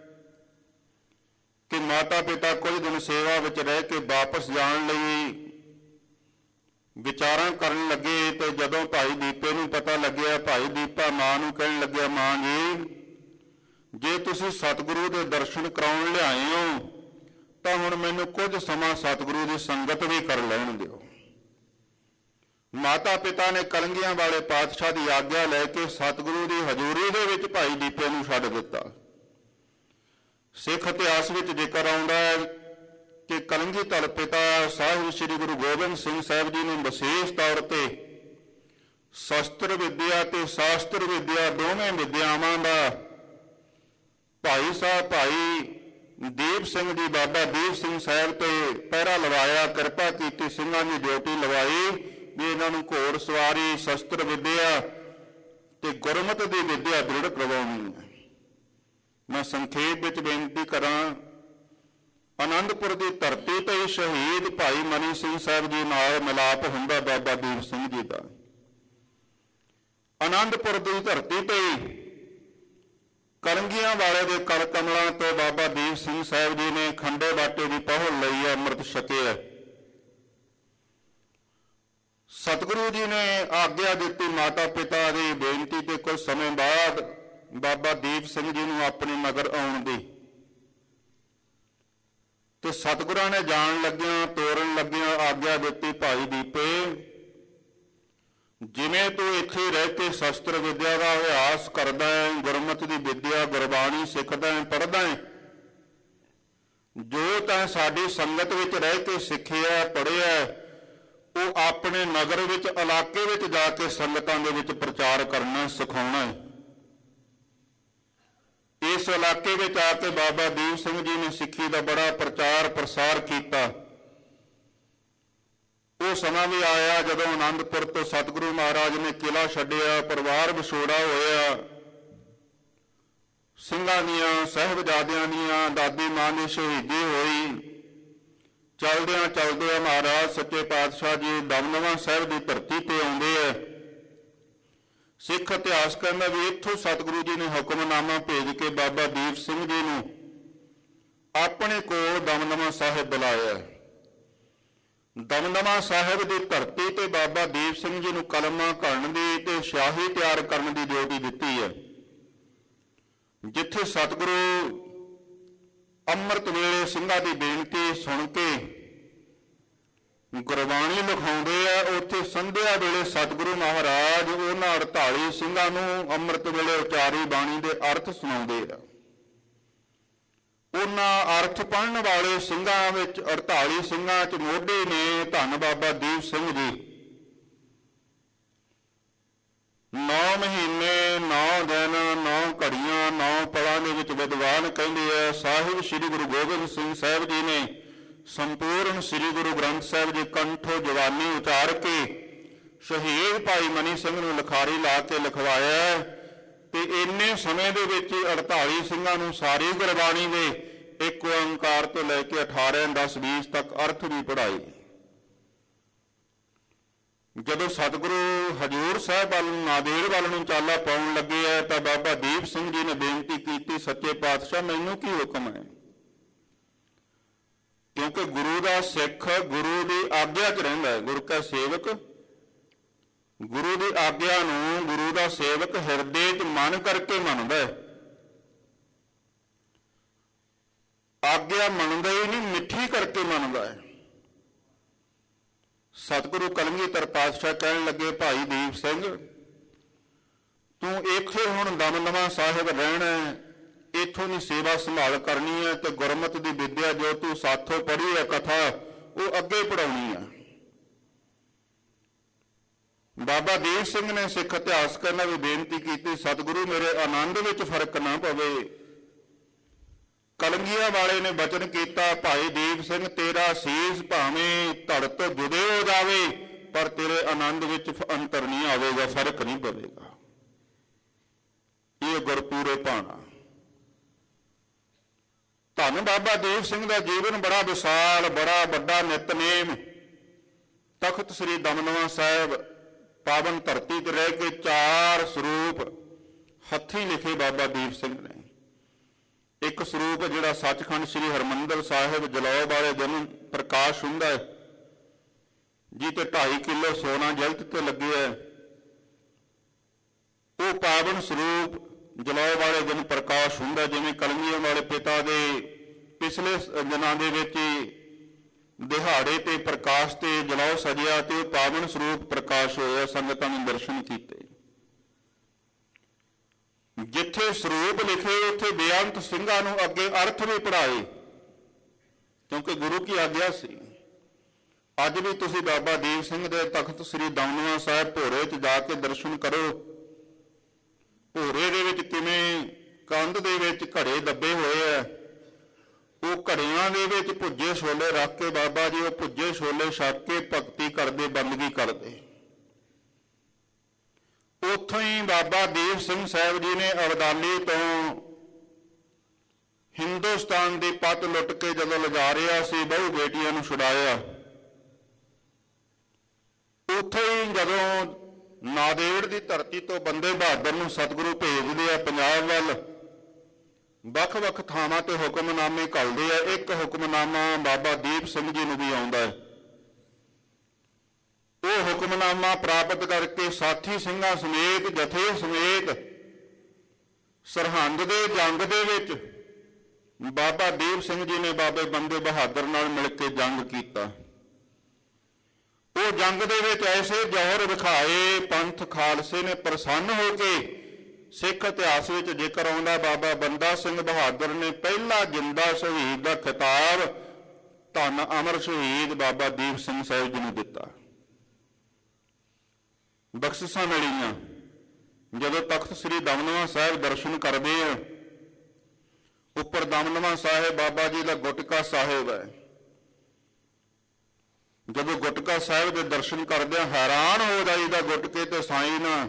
ਕਿ ਮਾਤਾ ਪਿਤਾ ਕੁਝ ਦਿਨ ਸੇਵਾ ਵਿੱਚ ਰਹਿ ਕੇ ਵਾਪਸ ਜਾਣ ਲਈ ਵਿਚਾਰਾਂ ਕਰਨ ਲੱਗੇ ਤੇ ਜਦੋਂ ਭਾਈ ਦੀਪੇ ਨੂੰ ਪਤਾ ਲੱਗਿਆ, ਭਾਈ ਦੀਪਾ ਮਾਂ ਨੂੰ ਕਹਿਣ ਲੱਗਿਆ, ਮਾਂ ਜੀ ਜੇ ਤੁਸੀਂ ਸਤਿਗੁਰੂ ਦੇ ਦਰਸ਼ਨ ਕਰਾਉਣ ਲਿਆਏ ਹੋ ਤਾਂ ਹੁਣ ਮੈਨੂੰ ਕੁਝ ਸਮਾਂ ਸਤਿਗੁਰੂ ਦੀ ਸੰਗਤ ਵੀ ਕਰ ਲੈਣ ਦਿਓ। ਮਾਤਾ ਪਿਤਾ ਨੇ ਕਲੰਗੀਆਂ ਵਾਲੇ ਪਾਤਸ਼ਾਹ ਦੀ ਆਗਿਆ ਲੈ ਕੇ ਸਤਿਗੁਰੂ ਦੀ ਹਜ਼ੂਰੀ ਦੇ ਵਿੱਚ ਭਾਈ ਦੀਪੇ ਨੂੰ ਛੱਡ ਦਿੱਤਾ। ਸਿੱਖ ਇਤਿਹਾਸ ਵਿੱਚ ਜ਼ਿਕਰ ਆਉਂਦਾ ਹੈ ਕਿ ਕਲੰਗੀਧਰ ਪਿਤਾ ਸਾਹਿਬ ਸ੍ਰੀ ਗੁਰੂ ਗੋਬਿੰਦ ਸਿੰਘ ਸਾਹਿਬ ਜੀ ਨੇ ਵਿਸ਼ੇਸ਼ ਤੌਰ ਤੇ ਸ਼ਸਤਰ ਵਿਦਿਆ ਤੇ ਸ਼ਾਸਤਰ ਵਿਦਿਆ ਦੋਵੇਂ ਵਿਦਿਆਵਾਂ ਦਾ ਭਾਈ ਸਾਹਿਬ ਭਾਈ ਦੀਪ ਸਿੰਘ ਜੀ ਬਾਬਾ ਦੀਪ ਸਿੰਘ ਸਾਹਿਬ ਤੇ ਪਹਿਰਾ ਲਵਾਇਆ, ਕਿਰਪਾ ਕੀਤੀ, ਸਿੰਘਾਂ ਦੀ ਡਿਊਟੀ ਲਵਾਈ ਵੀ ਇਹਨਾਂ ਨੂੰ ਘੋੜ ਸਵਾਰੀ ਸ਼ਸਤਰ ਵਿਦਿਆ ਤੇ ਗੁਰਮਤਿ ਦੀ ਵਿਦਿਆ ਦ੍ਰਿੜ ਕਰਵਾਉਣੀ ਹੈ। ਮੈਂ ਸੰਖੇਪ ਵਿੱਚ ਬੇਨਤੀ ਕਰਾਂ, ਆਨੰਦਪੁਰ ਦੀ ਧਰਤੀ ਤੇ ਹੀ ਸ਼ਹੀਦ ਭਾਈ ਮਨੀ ਸਿੰਘ ਸਾਹਿਬ ਜੀ ਨਾਲ ਮਿਲਾਪ ਹੁੰਦਾ ਬਾਬਾ ਦੀਪ ਸਿੰਘ ਜੀ ਦਾ। ਆਨੰਦਪੁਰ ਦੀ ਧਰਤੀ ਤੇ ਹੀ ਕਲੰਗੀਆਂ ਵਾਲੇ ਦੇ ਕਰ ਕਮਲਾਂ ਤੋਂ ਬਾਬਾ ਦੀਪ ਸਿੰਘ ਸਾਹਿਬ ਜੀ ਨੇ ਖੰਡੇ ਬਾਟੇ ਦੀ ਪਹੁਲ ਲਈ ਹੈ, ਅੰਮ੍ਰਿਤ ਛਕਿਆ। ਸਤਿਗੁਰੂ ਜੀ ਨੇ ਆਗਿਆ ਦਿੱਤੀ ਮਾਤਾ ਪਿਤਾ ਦੀ ਬੇਨਤੀ ਤੇ ਕੁਝ ਸਮੇਂ ਬਾਅਦ ਬਾਬਾ ਦੀਪ ਸਿੰਘ ਜੀ ਨੂੰ ਆਪਣੇ ਨਗਰ ਆਉਣ ਦੀ। ਤੇ ਸਤਿਗੁਰਾਂ ਨੇ ਜਾਣ ਲੱਗਿਆਂ ਤੋਰਨ ਲੱਗਿਆਂ ਆਗਿਆ ਦਿੱਤੀ, ਭਾਈ ਦੀਪੇ ਜਿਵੇਂ ਤੂੰ ਇੱਥੇ ਰਹਿ ਕੇ ਸ਼ਸਤਰ ਵਿਦਿਆ ਦਾ ਅਭਿਆਸ ਕਰਦਾ ਹੈ, ਗੁਰਮਤਿ ਦੀ ਵਿਦਿਆ ਗੁਰਬਾਣੀ ਸਿੱਖਦਾ ਹੈ, ਪੜ੍ਹਦਾ ਹੈ, ਜੋ ਤਾਂ ਸਾਡੀ ਸੰਗਤ ਵਿੱਚ ਰਹਿ ਕੇ ਸਿੱਖਿਆ ਪੜ੍ਹਿਆ ਉਹ ਆਪਣੇ ਨਗਰ ਵਿੱਚ ਇਲਾਕੇ ਵਿੱਚ ਜਾ ਕੇ ਸੰਗਤਾਂ ਦੇ ਵਿੱਚ ਪ੍ਰਚਾਰ ਕਰਨਾ ਸਿਖਾਉਣਾ ਹੈ। ਇਸ ਇਲਾਕੇ ਵਿੱਚ ਆ ਕੇ ਬਾਬਾ ਦੀਪ ਸਿੰਘ ਜੀ ਨੇ ਸਿੱਖੀ ਦਾ ਬੜਾ ਪ੍ਰਚਾਰ ਪ੍ਰਸਾਰ ਕੀਤਾ। ਉਹ ਸਮਾਂ ਵੀ ਆਇਆ ਜਦੋਂ ਆਨੰਦਪੁਰ ਤੋਂ ਸਤਿਗੁਰੂ ਮਹਾਰਾਜ ਨੇ ਕਿਲ੍ਹਾ ਛੱਡਿਆ, ਪਰਿਵਾਰ ਵਿਛੋੜਾ ਹੋਇਆ, ਸਿੰਘਾਂ ਦੀਆਂ ਸਾਹਿਬਜ਼ਾਦਿਆਂ ਦੀਆਂ ਦਾਦੀ ਮਾਂ ਦੀ ਸ਼ਹੀਦੀ ਹੋਈ। ਚਲਦਿਆਂ ਮਹਾਰਾਜ ਸੱਚੇ ਪਾਤਸ਼ਾਹ ਜੀ ਦਮਦਮਾ ਸਾਹਿਬ ਦੀ ਧਰਤੀ ਤੇ ਆਉਂਦੇ ਹੈ। ਸਿੱਖ ਇਤਿਹਾਸ ਕਹਿੰਦਾ ਵੀ ਇੱਥੋਂ ਸਤਿਗੁਰੂ ਜੀ ਨੇ ਹੁਕਮਨਾਮਾ ਭੇਜ ਕੇ ਬਾਬਾ ਦੀਪ ਸਿੰਘ ਜੀ ਨੂੰ ਆਪਣੇ ਕੋਲ ਦਮਦਮਾ ਸਾਹਿਬ ਬੁਲਾਇਆ। ਦਮਦਮਾ ਸਾਹਿਬ ਦੀ ਧਰਤੀ ਤੇ ਬਾਬਾ ਦੀਪ ਸਿੰਘ ਜੀ ਨੂੰ ਕਲਮਾਂ ਘੜਨ ਦੀ ਤੇ ਸ਼ਾਹੀ ਤਿਆਰ ਕਰਨ ਦੀ ਡਿਊਟੀ ਦਿੱਤੀ ਹੈ। ਜਿੱਥੇ ਸਤਿਗੁਰੂ ਅੰਮ੍ਰਿਤ ਵੇਲੇ ਸਿੰਘਾਂ ਦੀ ਬੇਨਤੀ ਸੁਣ ਕੇ ਗੁਰਬਾਣੀ ਲਿਖਾਉਂਦੇ ਆ, ਉੱਥੇ ਸੰਧਿਆ ਵੇਲੇ ਸਤਿਗੁਰੂ ਮਹਾਰਾਜ ਉਹਨਾਂ 48 ਸਿੰਘਾਂ ਨੂੰ ਅੰਮ੍ਰਿਤ ਵੇਲੇ ਉਚਾਰੀ ਬਾਣੀ ਦੇ ਅਰਥ ਸੁਣਾਉਂਦੇ ਆ। ਉਹਨਾਂ ਅਰਥ ਪੜ੍ਹਨ ਵਾਲੇ ਸਿੰਘਾਂ ਵਿੱਚ 48 ਸਿੰਘਾਂ 'ਚ ਮੋਢੇ ਨੇ ਧੰਨ ਬਾਬਾ ਦੀਪ ਸਿੰਘ ਜੀ। 9 ਮਹੀਨੇ 9 ਦਿਨ 9 ਘੜੀਆਂ 9 ਪਲਾਂ ਦੇ ਵਿੱਚ ਵਿਦਵਾਨ ਕਹਿੰਦੇ ਆ ਸਾਹਿਬ ਸ੍ਰੀ ਗੁਰੂ ਗੋਬਿੰਦ ਸਿੰਘ ਸਾਹਿਬ ਜੀ ਨੇ ਸੰਪੂਰਨ ਸ੍ਰੀ ਗੁਰੂ ਗ੍ਰੰਥ ਸਾਹਿਬ ਜੀ ਕੰਠੋ ਜਵਾਨੀ ਉਤਾਰ ਕੇ ਸ਼ਹੀਦ ਭਾਈ ਮਨੀ ਸਿੰਘ ਨੂੰ ਲਿਖਾਰੀ ਲਾ ਕੇ ਲਿਖਵਾਇਆ ਤੇ ਇੰਨੇ ਸਮੇਂ ਦੇ ਵਿੱਚ 48 ਸਿੰਘਾਂ ਨੂੰ ਸਾਰੀ ਗੁਰਬਾਣੀ ਦੇ ਇੱਕ ਓੰਕਾਰ ਤੋਂ ਲੈ ਕੇ 18 10 20 ਤੱਕ ਅਰਥ ਵੀ ਪੜ੍ਹਾਏ। ਜਦੋਂ ਸਤਿਗੁਰੂ ਹਜ਼ੂਰ ਸਾਹਿਬ ਵੱਲ ਨਾਂਦੇੜ ਵੱਲ ਨੂੰ ਚਾਲਾ ਪਾਉਣ ਲੱਗੇ ਆ ਤਾਂ ਬਾਬਾ ਦੀਪ ਸਿੰਘ ਜੀ ਨੇ ਬੇਨਤੀ ਕੀਤੀ, ਸੱਚੇ ਪਾਤਸ਼ਾਹ ਮੈਨੂੰ ਕੀ ਹੁਕਮ ਹੈ? ਕਿਉਂਕਿ ਗੁਰੂ ਦਾ ਸਿੱਖ ਗੁਰੂ ਦੀ ਆਗਿਆ 'ਚ ਰਹਿੰਦਾ ਹੈ। ਗੁਰੂ ਕਾ ਸੇਵਕ ਗੁਰੂ ਦੀ ਆਗਿਆ ਨੂੰ ਗੁਰੂ ਦਾ ਸੇਵਕ ਹਿਰਦੇ 'ਚ ਮਨ ਕਰਕੇ ਮੰਨਦਾ ਹੈ। ਆਗਿਆ ਮੰਨਦਾ ਹੀ ਨਹੀਂ, ਮਿੱਠੀ ਕਰਕੇ ਮੰਨਦਾ ਹੈ। ਸਤਿਗੁਰੂ ਕਲਗੀਧਰ ਪਾਤਸ਼ਾਹ ਕਹਿਣ ਲੱਗੇ, ਭਾਈ ਦੀਪ ਸਿੰਘ ਤੂੰ ਇੱਥੇ ਹੁਣ ਦਮਦਮਾ ਸਾਹਿਬ ਰਹਿਣਾ, ਇੱਥੋਂ ਦੀ ਸੇਵਾ ਸੰਭਾਲ ਕਰਨੀ ਹੈ ਤੇ ਗੁਰਮਤਿ ਦੀ ਵਿੱਦਿਆ ਜੋ ਤੂੰ ਸਾਥੋਂ ਪੜ੍ਹੀ ਹੈ ਕਥਾ ਉਹ ਅੱਗੇ ਪੜ੍ਹਾਉਣੀ ਹੈ। ਬਾਬਾ ਦੀਪ ਸਿੰਘ ਨੇ ਸਿੱਖ ਇਤਿਹਾਸਕਾਰ ਨਾਲ ਵੀ ਬੇਨਤੀ ਕੀਤੀ, ਸਤਿਗੁਰੂ ਮੇਰੇ ਆਨੰਦ ਵਿੱਚ ਫਰਕ ਨਾ ਪਵੇ। ਕਲੰਗੀਆਂ ਵਾਲੇ ਨੇ ਬਚਨ ਕੀਤਾ, ਭਾਈ ਦੀਪ ਸਿੰਘ ਤੇਰਾ ਸੀਸ ਭਾਵੇਂ ਧੜ ਤੋਂ ਜੁਦੇ ਹੋ ਜਾਵੇ ਪਰ ਤੇਰੇ ਆਨੰਦ ਵਿੱਚ ਅੰਤਰ ਨਹੀਂ ਆਵੇਗਾ, ਫਰਕ ਨਹੀਂ ਪਵੇਗਾ। ਇਹ ਗੁਰਪੂਰੇ ਭਾਣਾ। ਧੰਨ ਬਾਬਾ ਦੀਪ ਸਿੰਘ ਦਾ ਜੀਵਨ ਬੜਾ ਵਿਸ਼ਾਲ, ਬੜਾ ਵੱਡਾ ਨਿਤਨੇਮ। ਤਖਤ ਸ੍ਰੀ ਦਮਦਮਾ ਸਾਹਿਬ ਪਾਵਨ ਧਰਤੀ ਤੇ ਰਹਿ ਕੇ 4 ਸਰੂਪ ਹੱਥੀਂ ਲਿਖੇ ਬਾਬਾ ਦੀਪ ਸਿੰਘ ਨੇ। ਇੱਕ ਸਰੂਪ ਜਿਹੜਾ ਸੱਚਖੰਡ ਸ੍ਰੀ ਹਰਿਮੰਦਰ ਸਾਹਿਬ ਜਲਾਓ ਵਾਲੇ ਦਿਨ ਪ੍ਰਕਾਸ਼ ਹੁੰਦਾ ਹੈ, ਜੀ ਤੇ 2.5 ਕਿਲੋ ਸੋਨਾ ਜਲਤ ਤੇ ਲੱਗਿਆ ਹੈ, ਉਹ ਪਾਵਨ ਸਰੂਪ ਜਲਾਓ ਵਾਲੇ ਦਿਨ ਪ੍ਰਕਾਸ਼ ਹੁੰਦਾ। ਜਿਵੇਂ ਕਲਮੀਆਂ ਵਾਲੇ ਪਿਤਾ ਦੇ ਪਿਛਲੇ ਦਿਨਾਂ ਦੇ ਵਿੱਚ ਦਿਹਾੜੇ ਤੇ ਪ੍ਰਕਾਸ਼ ਤੇ ਜਲਾਓ ਸਜਿਆ ਤੇ ਉਹ ਪਾਵਨ ਸਰੂਪ ਪ੍ਰਕਾਸ਼ ਹੋਇਆ, ਸੰਗਤਾਂ ਨੇ ਦਰਸ਼ਨ ਕੀਤੇ। ਜਿੱਥੇ ਸਰੂਪ ਲਿਖੇ ਉੱਥੇ ਬੇਅੰਤ ਸਿੰਘਾਂ ਨੂੰ ਅੱਗੇ ਅਰਥ ਵੀ ਪੜ੍ਹਾਏ, ਕਿਉਂਕਿ ਗੁਰੂ ਕੀ ਆਗਿਆ ਸੀ। ਅੱਜ ਵੀ ਤੁਸੀਂ ਬਾਬਾ ਦੀਪ ਸਿੰਘ ਦੇ ਤਖਤ ਸ੍ਰੀ ਦਮਦਮਾ ਸਾਹਿਬ ਭੋਰੇ 'ਚ ਜਾ ਕੇ ਦਰਸ਼ਨ ਕਰੋ। ਭੋਰੇ ਦੇ ਵਿੱਚ ਕਿਵੇਂ ਕੰਧ ਦੇ ਵਿੱਚ ਘੜੇ ਦੱਬੇ ਹੋਏ ਆ, ਉਹ ਘੜਿਆਂ ਦੇ ਵਿੱਚ ਭੁੱਜੇ ਛੋਲੇ ਰੱਖ ਕੇ ਬਾਬਾ ਜੀ ਉਹ ਭੁੱਜੇ ਛੋਲੇ ਛਕ ਕੇ ਭਗਤੀ ਕਰਦੇ, ਬੰਦਗੀ ਕਰਦੇ। ਉੱਥੋਂ ਹੀ ਬਾਬਾ ਦੀਪ ਸਿੰਘ ਸਾਹਿਬ ਜੀ ਨੇ ਅਬਦਾਲੀ ਤੋਂ ਹਿੰਦੁਸਤਾਨ ਦੀ ਪੱਤ ਲੁੱਟ ਕੇ ਜਦੋਂ ਲਿਜਾ ਰਿਹਾ ਸੀ, ਬਹੂ ਬੇਟੀਆਂ ਨੂੰ ਛੁਡਾਇਆ। ਉੱਥੋਂ ਹੀ ਜਦੋਂ ਨਾਂਦੇੜ ਦੀ ਧਰਤੀ ਤੋਂ ਬੰਦੇ ਬਹਾਦਰ ਨੂੰ ਸਤਿਗੁਰੂ ਭੇਜਦੇ ਆ ਪੰਜਾਬ ਵੱਲ, ਵੱਖ-ਵੱਖ ਥਾਵਾਂ ਤੇ ਹੁਕਮਨਾਮੇ ਘੱਲਦੇ ਆ। ਇੱਕ ਹੁਕਮਨਾਮਾ ਬਾਬਾ ਦੀਪ ਸਿੰਘ ਜੀ ਨੂੰ ਵੀ ਆਉਂਦਾ ਹੈ। ਉਹ ਹੁਕਮਨਾਮਾ ਪ੍ਰਾਪਤ ਕਰਕੇ ਸਾਥੀ ਸਿੰਘਾਂ ਸਮੇਤ, ਜਥੇ ਸਮੇਤ ਸਰਹੰਦ ਦੇ ਜੰਗ ਦੇ ਵਿੱਚ ਬਾਬਾ ਦੀਪ ਸਿੰਘ ਜੀ ਨੇ ਬਾਬੇ ਬੰਦੇ ਬਹਾਦਰ ਨਾਲ ਮਿਲ ਕੇ ਜੰਗ ਕੀਤਾ। ਉਹ ਜੰਗ ਦੇ ਵਿੱਚ ਐਸੇ ਜੌਹਰ ਵਿਖਾਏ, ਪੰਥ ਖਾਲਸੇ ਨੇ ਪ੍ਰਸੰਨ ਹੋ ਕੇ। ਸਿੱਖ ਇਤਿਹਾਸ ਵਿੱਚ ਜ਼ਿਕਰ ਆਉਂਦਾ, ਬਾਬਾ ਬੰਦਾ ਸਿੰਘ ਬਹਾਦਰ ਨੇ ਪਹਿਲਾ ਜਿੰਦਾ ਸ਼ਹੀਦ ਦਾ ਖਿਤਾਬ ਧੰਨ ਅਮਰ ਸ਼ਹੀਦ ਬਾਬਾ ਦੀਪ ਸਿੰਘ ਸਾਹਿਬ ਜੀ ਨੂੰ ਦਿੱਤਾ। ਬਖਸ਼ਿਸ਼ਾਂ ਮਿਲੀਆਂ। ਜਦੋਂ ਤਖਤ ਸ੍ਰੀ ਦਮਦਮਾ ਸਾਹਿਬ ਦਰਸ਼ਨ ਕਰਦੇ ਆ, ਉੱਪਰ ਦਮਦਮਾ ਸਾਹਿਬ ਬਾਬਾ ਜੀ ਦਾ ਗੁਟਕਾ ਸਾਹਿਬ ਹੈ। ਜਦੋਂ ਗੁਟਕਾ ਸਾਹਿਬ ਦੇ ਦਰਸ਼ਨ ਕਰਦੇ ਆ ਹੈਰਾਨ ਹੋ ਜਾਈਦਾ, ਗੁਟਕੇ ਤੇ ਸਾਈਂ ਨਾ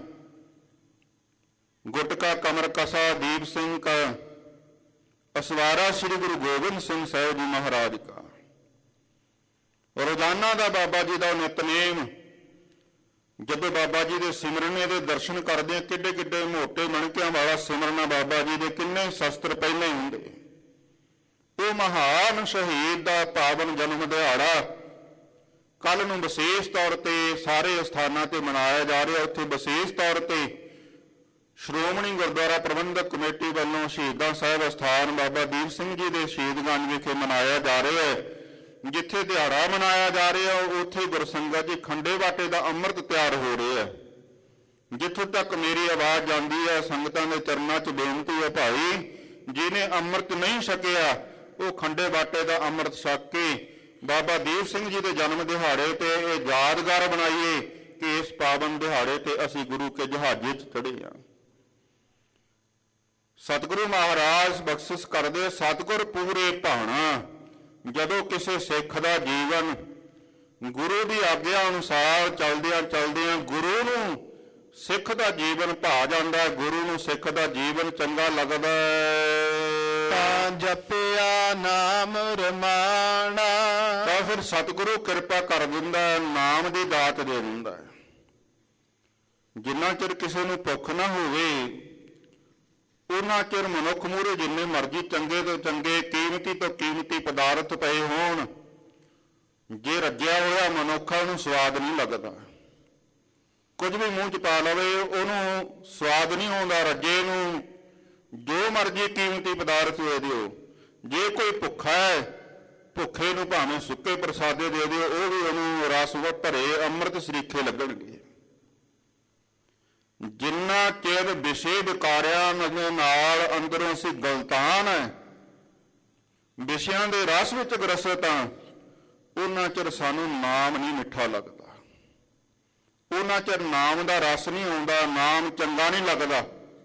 ਗੁਟਕਾ ਕਮਰ ਕਸਾ ਦੀਪ ਸਿੰਘ ਕਾ ਅਸਵਾਰਾ ਸ੍ਰੀ ਗੁਰੂ ਗੋਬਿੰਦ ਸਿੰਘ ਸਾਹਿਬ ਜੀ ਮਹਾਰਾਜ ਕਾ। ਰੋਜ਼ਾਨਾ ਦਾ ਬਾਬਾ ਜੀ ਦਾ ਨਿਤਨੇਮ। ਜਦੋਂ ਬਾਬਾ ਜੀ ਦੇ ਸਿਮਰਨੇ ਦੇ ਦਰਸ਼ਨ ਕਰਦੇ ਆ, ਕਿੱਡੇ ਕਿੱਡੇ ਮੋਟੇ ਮਣਕਿਆਂ ਵਾਲਾ ਸਿਮਰਨਾ ਬਾਬਾ ਜੀ ਦੇ, ਕਿੰਨੇ ਸ਼ਸਤਰ ਪਹਿਲਾਂ ਹੀ ਹੁੰਦੇ। ਉਹ ਮਹਾਨ ਸ਼ਹੀਦ ਦਾ ਪਾਵਨ ਜਨਮ ਦਿਹਾੜਾ ਕੱਲ ਨੂੰ ਵਿਸ਼ੇਸ਼ ਤੌਰ ਤੇ ਸਾਰੇ ਸਥਾਨਾਂ ਤੇ ਮਨਾਇਆ ਜਾ ਰਿਹਾ। ਉੱਥੇ ਵਿਸ਼ੇਸ਼ ਤੌਰ ਤੇ ਸ਼੍ਰੋਮਣੀ ਗੁਰਦੁਆਰਾ ਪ੍ਰਬੰਧਕ ਕਮੇਟੀ ਵੱਲੋਂ ਸ਼ਹੀਦਾਂ ਸਾਹਿਬ ਅਸਥਾਨ ਬਾਬਾ ਦੀਪ ਸਿੰਘ ਜੀ ਦੇ ਸ਼ਹੀਦਗੰਜ ਵਿਖੇ ਮਨਾਇਆ ਜਾ ਰਿਹਾ ਹੈ। ਜਿੱਥੇ ਦਿਹਾੜਾ ਮਨਾਇਆ ਜਾ ਰਿਹਾ ਉੱਥੇ ਗੁਰਸੰਗਤ ਜੀ ਖੰਡੇ ਬਾਟੇ ਦਾ ਅੰਮ੍ਰਿਤ ਤਿਆਰ ਹੋ ਰਿਹਾ ਹੈ। ਜਿੱਥੋਂ ਤੱਕ ਮੇਰੀ ਆਵਾਜ਼ ਜਾਂਦੀ ਹੈ, ਸੰਗਤਾਂ ਦੇ ਚਰਨਾਂ 'ਚ ਬੇਨਤੀ ਹੈ, ਭਾਈ ਜਿਹਨੇ ਅੰਮ੍ਰਿਤ ਨਹੀਂ ਛਕਿਆ ਉਹ ਖੰਡੇ ਬਾਟੇ ਦਾ ਅੰਮ੍ਰਿਤ ਛਕ ਕੇ ਬਾਬਾ ਦੀਪ ਸਿੰਘ ਜੀ ਦੇ ਜਨਮ ਦਿਹਾੜੇ ਤੇ ਇਹ ਯਾਦਗਾਰ ਬਣਾਈਏ ਕਿ ਇਸ ਪਾਵਨ ਦਿਹਾੜੇ ਤੇ ਅਸੀਂ ਗੁਰੂ ਕੇ ਜਹਾਜ਼ੇ 'ਚ ਚੜ੍ਹੇ ਹਾਂ। ਸਤਿਗੁਰੂ ਮਹਾਰਾਜ ਬਖਸ਼ਿਸ਼ ਕਰਦੇ, ਸਤਿਗੁਰ ਪੂਰੇ ਭਾਣਾ। ਜਦੋਂ ਕਿਸੇ ਸਿੱਖ ਦਾ ਜੀਵਨ ਗੁਰੂ ਦੀ ਆਗਿਆ ਅਨੁਸਾਰ ਚਲਦਿਆਂ ਚਲਦਿਆਂ ਗੁਰੂ ਨੂੰ ਸਿੱਖ ਦਾ ਜੀਵਨ ਭਾ ਜਾਂਦਾ, ਗੁਰੂ ਨੂੰ ਸਿੱਖ ਦਾ ਜੀਵਨ ਚੰਗਾ ਲੱਗਦਾ ਤਾਂ ਜਪਿਆ ਨਾਮ ਰਮਾਣਾ, ਤਾਂ ਫਿਰ ਸਤਿਗੁਰੂ ਕਿਰਪਾ ਕਰ ਦਿੰਦਾ, ਨਾਮ ਦੀ ਦਾਤ ਦੇ ਦਿੰਦਾ। ਜਿੰਨਾ ਚਿਰ ਕਿਸੇ ਨੂੰ ਭੁੱਖ ਨਾ ਹੋਵੇ ਉਹਨਾਂ ਚਿਰ ਮਨੁੱਖ ਮੂਹਰੇ ਜਿੰਨੇ ਮਰਜ਼ੀ ਚੰਗੇ ਤੋਂ ਚੰਗੇ ਕੀਮਤੀ ਤੋਂ ਕੀਮਤੀ ਪਦਾਰਥ ਪਏ ਹੋਣ, ਜੇ ਰੱਜਿਆ ਹੋਇਆ ਮਨੁੱਖਾਂ ਨੂੰ ਸਵਾਦ ਨਹੀਂ ਲੱਗਦਾ। ਕੁਝ ਵੀ ਮੂੰਹ 'ਚ ਪਾ ਲਵੇ ਉਹਨੂੰ ਸਵਾਦ ਨਹੀਂ ਆਉਂਦਾ। ਰੱਜੇ ਨੂੰ ਜੋ ਮਰਜ਼ੀ ਕੀਮਤੀ ਪਦਾਰਥ ਦੇ ਦਿਓ, ਜੇ ਕੋਈ ਭੁੱਖਾ ਹੈ ਭੁੱਖੇ ਨੂੰ ਭਾਵੇਂ ਸੁੱਕੇ ਪ੍ਰਸਾਦੇ ਦੇ ਦਿਓ, ਉਹ ਵੀ ਉਹਨੂੰ ਰਸ ਭਰੇ ਅੰਮ੍ਰਿਤ ਸਰੀਖੇ ਲੱਗਣਗੇ। ਜਿੰਨਾ ਚਿਰ ਵਿਸ਼ੇ ਵਿਕਾਰਿਆਂ ਨਾਲ ਅੰਦਰੋਂ ਅਸੀਂ ਗਲਤਾਨ ਹੈ, ਵਿਸ਼ਿਆਂ ਦੇ ਰਸ ਵਿੱਚ ਗ੍ਰਸਤ ਹਾਂ, ਉਹਨਾਂ ਚਿਰ ਸਾਨੂੰ ਨਾਮ ਨਹੀਂ ਮਿੱਠਾ ਲੱਗਦਾ, ਉਹਨਾਂ ਚਿਰ ਨਾਮ ਦਾ ਰਸ ਨਹੀਂ ਆਉਂਦਾ, ਨਾਮ ਚੰਗਾ ਨਹੀਂ ਲੱਗਦਾ।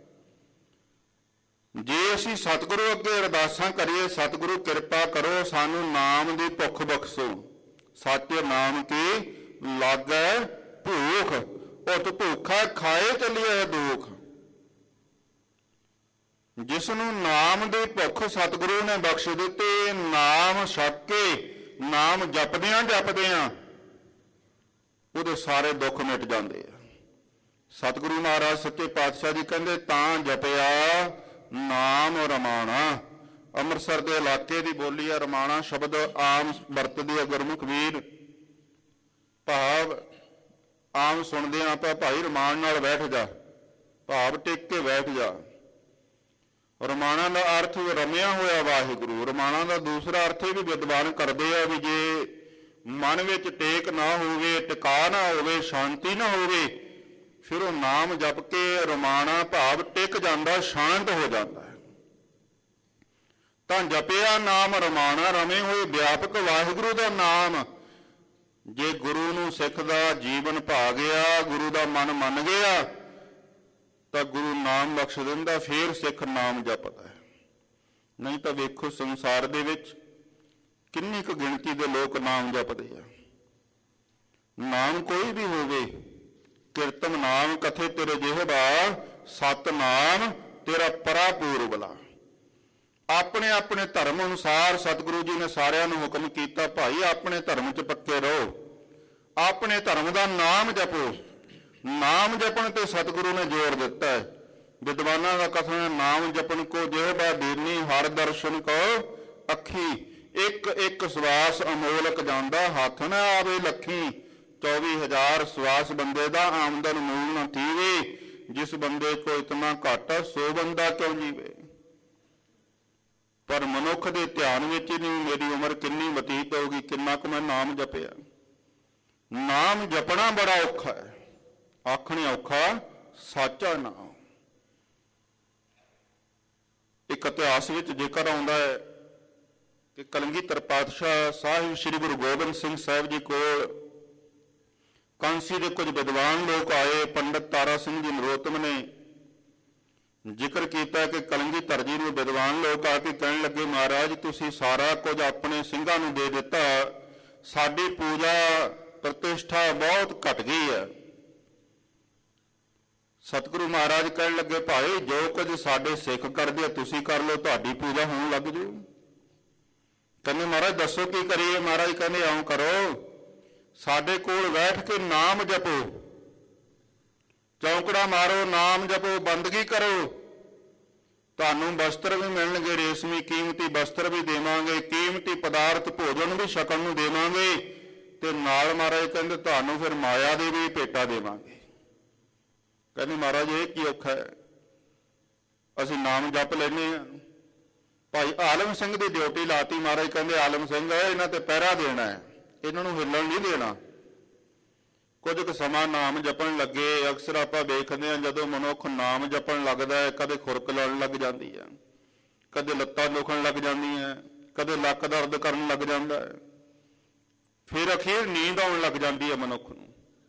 ਜੇ ਅਸੀਂ ਸਤਿਗੁਰੂ ਅੱਗੇ ਅਰਦਾਸਾਂ ਕਰੀਏ, ਸਤਿਗੁਰੂ ਕਿਰਪਾ ਕਰੋ ਸਾਨੂੰ ਨਾਮ ਦੀ ਭੁੱਖ ਬਖਸ਼ੋ। ਸੱਚ ਨਾਮ ਕੀ ਲਾਗੈ ਭੂਖ, ਉਤ ਭੁੱਖਾ ਖਾਏ ਚੱਲਿਆ ਦੁੱਖ। ਜਿਸ ਨੂੰ ਨਾਮ ਦੀ ਭੁੱਖ ਸਤਿਗੁਰੂ ਨੇ ਬਖਸ਼ ਦਿੱਤੀ, ਨਾਮ ਛਕ ਕੇ ਨਾਮ ਜਪਦਿਆਂ ਜਪਦਿਆਂ ਉਹਦੇ ਸਾਰੇ ਦੁੱਖ ਮਿਟ ਜਾਂਦੇ ਆ। ਸਤਿਗੁਰੂ ਮਹਾਰਾਜ ਸੱਚੇ ਪਾਤਸ਼ਾਹ ਜੀ ਕਹਿੰਦੇ ਤਾਂ ਜਪਿਆ ਨਾਮ ਰਮਾਣਾ। ਅੰਮ੍ਰਿਤਸਰ ਦੇ ਇਲਾਕੇ ਦੀ ਬੋਲੀ ਆ ਰਮਾਣਾ ਸ਼ਬਦ, ਆਮ ਵਰਤਦੇ ਆ ਗੁਰਮੁਖ ਵੀਰ, ਭਾਵ ਆਮ ਸੁਣਦੇ ਆ ਆਪਾਂ ਭਾਈ ਰਮਾਨ ਨਾਲ ਬੈਠ ਜਾ, ਭਾਵ ਟਿਕ ਕੇ ਬੈਠ ਜਾ। ਰਮਾਣਾ ਦਾ ਅਰਥ ਰਮਿਆ ਹੋਇਆ ਵਾਹਿਗੁਰੂ। ਰਮਾਣਾ ਦਾ ਦੂਸਰਾ ਅਰਥ ਵੀ ਵਿਦਵਾਨ ਕਰਦੇ ਆ ਵੀ ਜੇ ਮਨ ਵਿੱਚ ਟੇਕ ਨਾ ਹੋਵੇ, ਟਿਕਾ ਨਾ ਹੋਵੇ, ਸ਼ਾਂਤੀ ਨਾ ਹੋਵੇ, ਫਿਰ ਉਹ ਨਾਮ ਜਪ ਕੇ ਰਮਾਣਾ ਭਾਵ ਟਿਕ ਜਾਂਦਾ, ਸ਼ਾਂਤ ਹੋ ਜਾਂਦਾ ਹੈ। ਤਾਂ ਜਪਿਆ ਨਾਮ ਰਮਾਣਾ, ਰਮੇ ਹੋਏ ਵਿਆਪਕ ਵਾਹਿਗੁਰੂ ਦਾ ਨਾਮ। ਜੇ ਗੁਰੂ ਨੂੰ ਸਿੱਖ ਦਾ ਜੀਵਨ ਭਾ ਗਿਆ, ਗੁਰੂ ਦਾ ਮਨ ਮੰਨ ਗਿਆ, ਤਾਂ ਗੁਰੂ ਨਾਮ ਬਖਸ਼ ਦਿੰਦਾ, ਫੇਰ ਸਿੱਖ ਨਾਮ ਜਪਦਾ ਹੈ। ਨਹੀਂ ਤਾਂ ਵੇਖੋ ਸੰਸਾਰ ਦੇ ਵਿੱਚ ਕਿੰਨੀ ਕੁ ਗਿਣਤੀ ਦੇ ਲੋਕ ਨਾਮ ਜਪਦੇ ਆ। ਨਾਮ ਕੋਈ ਵੀ ਹੋਵੇ, ਕੀਰਤਨ ਨਾਮ ਕਥੇ ਤੇਰੇ ਜਿਹਬਾ, ਸਤ ਨਾਮ ਤੇਰਾ ਪਰਾਪੂਰਬਲਾ। ਆਪਣੇ ਆਪਣੇ ਧਰਮ ਅਨੁਸਾਰ ਸਤਿਗੁਰੂ ਜੀ ਨੇ ਸਾਰਿਆਂ ਨੂੰ ਹੁਕਮ ਕੀਤਾ, ਭਾਈ ਆਪਣੇ ਧਰਮ 'ਚ ਪੱਕੇ ਰਹੋ, ਆਪਣੇ ਧਰਮ ਦਾ ਨਾਮ ਜਪੋ। ਨਾਮ ਜਪਣ ਤੇ ਸਤਿਗੁਰੂ ਨੇ ਜ਼ੋਰ ਦਿੱਤਾ ਹੈ। ਵਿਦਵਾਨਾਂ ਦਾ ਕਥਨ ਹੈ, ਨਾਮ ਜਪਣ ਕੋ ਜਿਹਬਾ ਦੀਨੀ, ਹਰ ਦਰਸ਼ਨ ਕੋ ਅੱਖੀ। ਇੱਕ ਇੱਕ ਸਵਾਸ ਅਮੋਲਕ ਜਾਂਦਾ, ਹੱਥ ਨਾ ਆਵੇ ਲੱਖੀ। 24,000 ਸਵਾਸ ਬੰਦੇ ਦਾ, ਆਮਦਨ ਮੂਲ ਨਾ ਥੀਵੇ। ਜਿਸ ਬੰਦੇ ਕੋ ਇਤਨਾ ਘੱਟ, ਸੋ ਬੰਦਾ ਕਿਉਂ ਜੀਵੇ। ਪਰ ਮਨੁੱਖ ਦੇ ਧਿਆਨ ਵਿੱਚ ਹੀ ਨਹੀਂ ਮੇਰੀ ਉਮਰ ਕਿੰਨੀ ਬਤੀਤ ਹੋਊਗੀ, ਕਿੰਨਾ ਕੁ ਮੈਂ ਨਾਮ ਜਪਿਆ। ਨਾਮ ਜਪਣਾ ਬੜਾ ਔਖਾ ਹੈ, ਆਖਣੇ ਔਖਾ ਸਾਚਾ ਨਾਮ। ਇੱਕ ਇਤਿਹਾਸ ਵਿੱਚ ਜ਼ਿਕਰ ਆਉਂਦਾ ਹੈ ਕਿ ਕਲਗੀਧਰ ਪਾਤਸ਼ਾਹ ਸਾਹਿਬ ਸ੍ਰੀ ਗੁਰੂ ਗੋਬਿੰਦ ਸਿੰਘ ਸਾਹਿਬ ਜੀ ਕੋਲ ਕਾਂਸੀ ਦੇ ਕੁਝ ਵਿਦਵਾਨ ਲੋਕ ਆਏ। ਪੰਡਤ ਤਾਰਾ ਸਿੰਘ ਜੀ ਨਰੋਤਮ ਨੇ ਜ਼ਿਕਰ ਕੀਤਾ ਕਿ ਕਲਗੀਧਰ ਜੀ ਨੂੰ ਵਿਦਵਾਨ ਲੋਕ ਆ ਕੇ ਕਹਿਣ ਲੱਗੇ, ਮਹਾਰਾਜ ਤੁਸੀਂ ਸਾਰਾ ਕੁਝ ਆਪਣੇ ਸਿੰਘਾਂ ਨੂੰ ਦੇ ਦਿੱਤਾ, ਸਾਡੀ ਪੂਜਾ ਪ੍ਰਤਿਸ਼ਠਾ ਬਹੁਤ ਘਟ ਗਈ ਹੈ। ਸਤਿਗੁਰੂ ਮਹਾਰਾਜ ਕਹਿਣ ਲੱਗੇ, ਭਾਈ ਜੋ ਕੁਝ ਸਾਡੇ ਸਿੱਖ ਕਰਦੇ ਆ ਤੁਸੀਂ ਕਰ ਲਓ, ਤੁਹਾਡੀ ਪੂਜਾ ਹੋਣ ਲੱਗ ਜੂ। ਕਹਿੰਦੇ ਮਹਾਰਾਜ ਦੱਸੋ ਕੀ ਕਰੀਏ। ਮਹਾਰਾਜ ਕਹਿੰਦੇ ਇਉਂ ਕਰੋ, ਸਾਡੇ ਕੋਲ ਬੈਠ ਕੇ ਨਾਮ ਜਪੋ, ਚੌਂਕੜਾ ਮਾਰੋ, ਨਾਮ ਜਪੋ, ਬੰਦਗੀ ਕਰੋ, ਤੁਹਾਨੂੰ ਵਸਤਰ ਵੀ ਮਿਲਣਗੇ, ਰੇਸ਼ਮੀ ਕੀਮਤੀ ਵਸਤਰ ਵੀ ਦੇਵਾਂਗੇ, ਕੀਮਤੀ ਪਦਾਰਥ ਭੋਜਨ ਵੀ ਛਕਣ ਨੂੰ ਦੇਵਾਂਗੇ, ਤੇ ਨਾਲ ਮਹਾਰਾਜ ਕਹਿੰਦੇ ਤੁਹਾਨੂੰ ਫਿਰ ਮਾਇਆ ਦੇ ਵੀ ਭੇਟਾ ਦੇਵਾਂਗੇ। ਕਹਿੰਦੇ ਮਹਾਰਾਜ ਇਹ ਕੀ ਔਖਾ ਹੈ। ਅਸੀਂ ਨਾਮ ਜਪ ਲੈਂਦੇ ਹਾਂ। ਭਾਈ ਆਲਮ ਸਿੰਘ ਦੀ ਡਿਊਟੀ ਲਾਤੀ। ਮਹਾਰਾਜ ਕਹਿੰਦੇ ਆਲਮ ਸਿੰਘ ਇਹਨਾਂ ਤੇ ਪਹਿਰਾ ਦੇਣਾ ਹੈ, ਇਹਨਾਂ ਨੂੰ ਹਿੱਲਣ ਨਹੀਂ ਦੇਣਾ। ਕੁਝ ਕੁ ਸਮਾਂ ਨਾਮ ਜਪਣ ਲੱਗੇ। ਅਕਸਰ ਆਪਾਂ ਵੇਖਦੇ ਹਾਂ ਜਦੋਂ ਮਨੁੱਖ ਨਾਮ ਜਪਣ ਲੱਗਦਾ ਹੈ, ਕਦੇ ਖੁਰਕ ਲੜਨ ਲੱਗ ਜਾਂਦੀ ਹੈ, ਕਦੇ ਲੱਤਾਂ ਦੁਖਣ ਲੱਗ ਜਾਂਦੀਆਂ, ਕਦੇ ਲੱਕ ਦਰਦ ਕਰਨ ਲੱਗ ਜਾਂਦਾ ਹੈ, ਫਿਰ ਅਖੀਰ ਨੀਂਦ ਆਉਣ ਲੱਗ ਜਾਂਦੀ ਹੈ ਮਨੁੱਖ ਨੂੰ।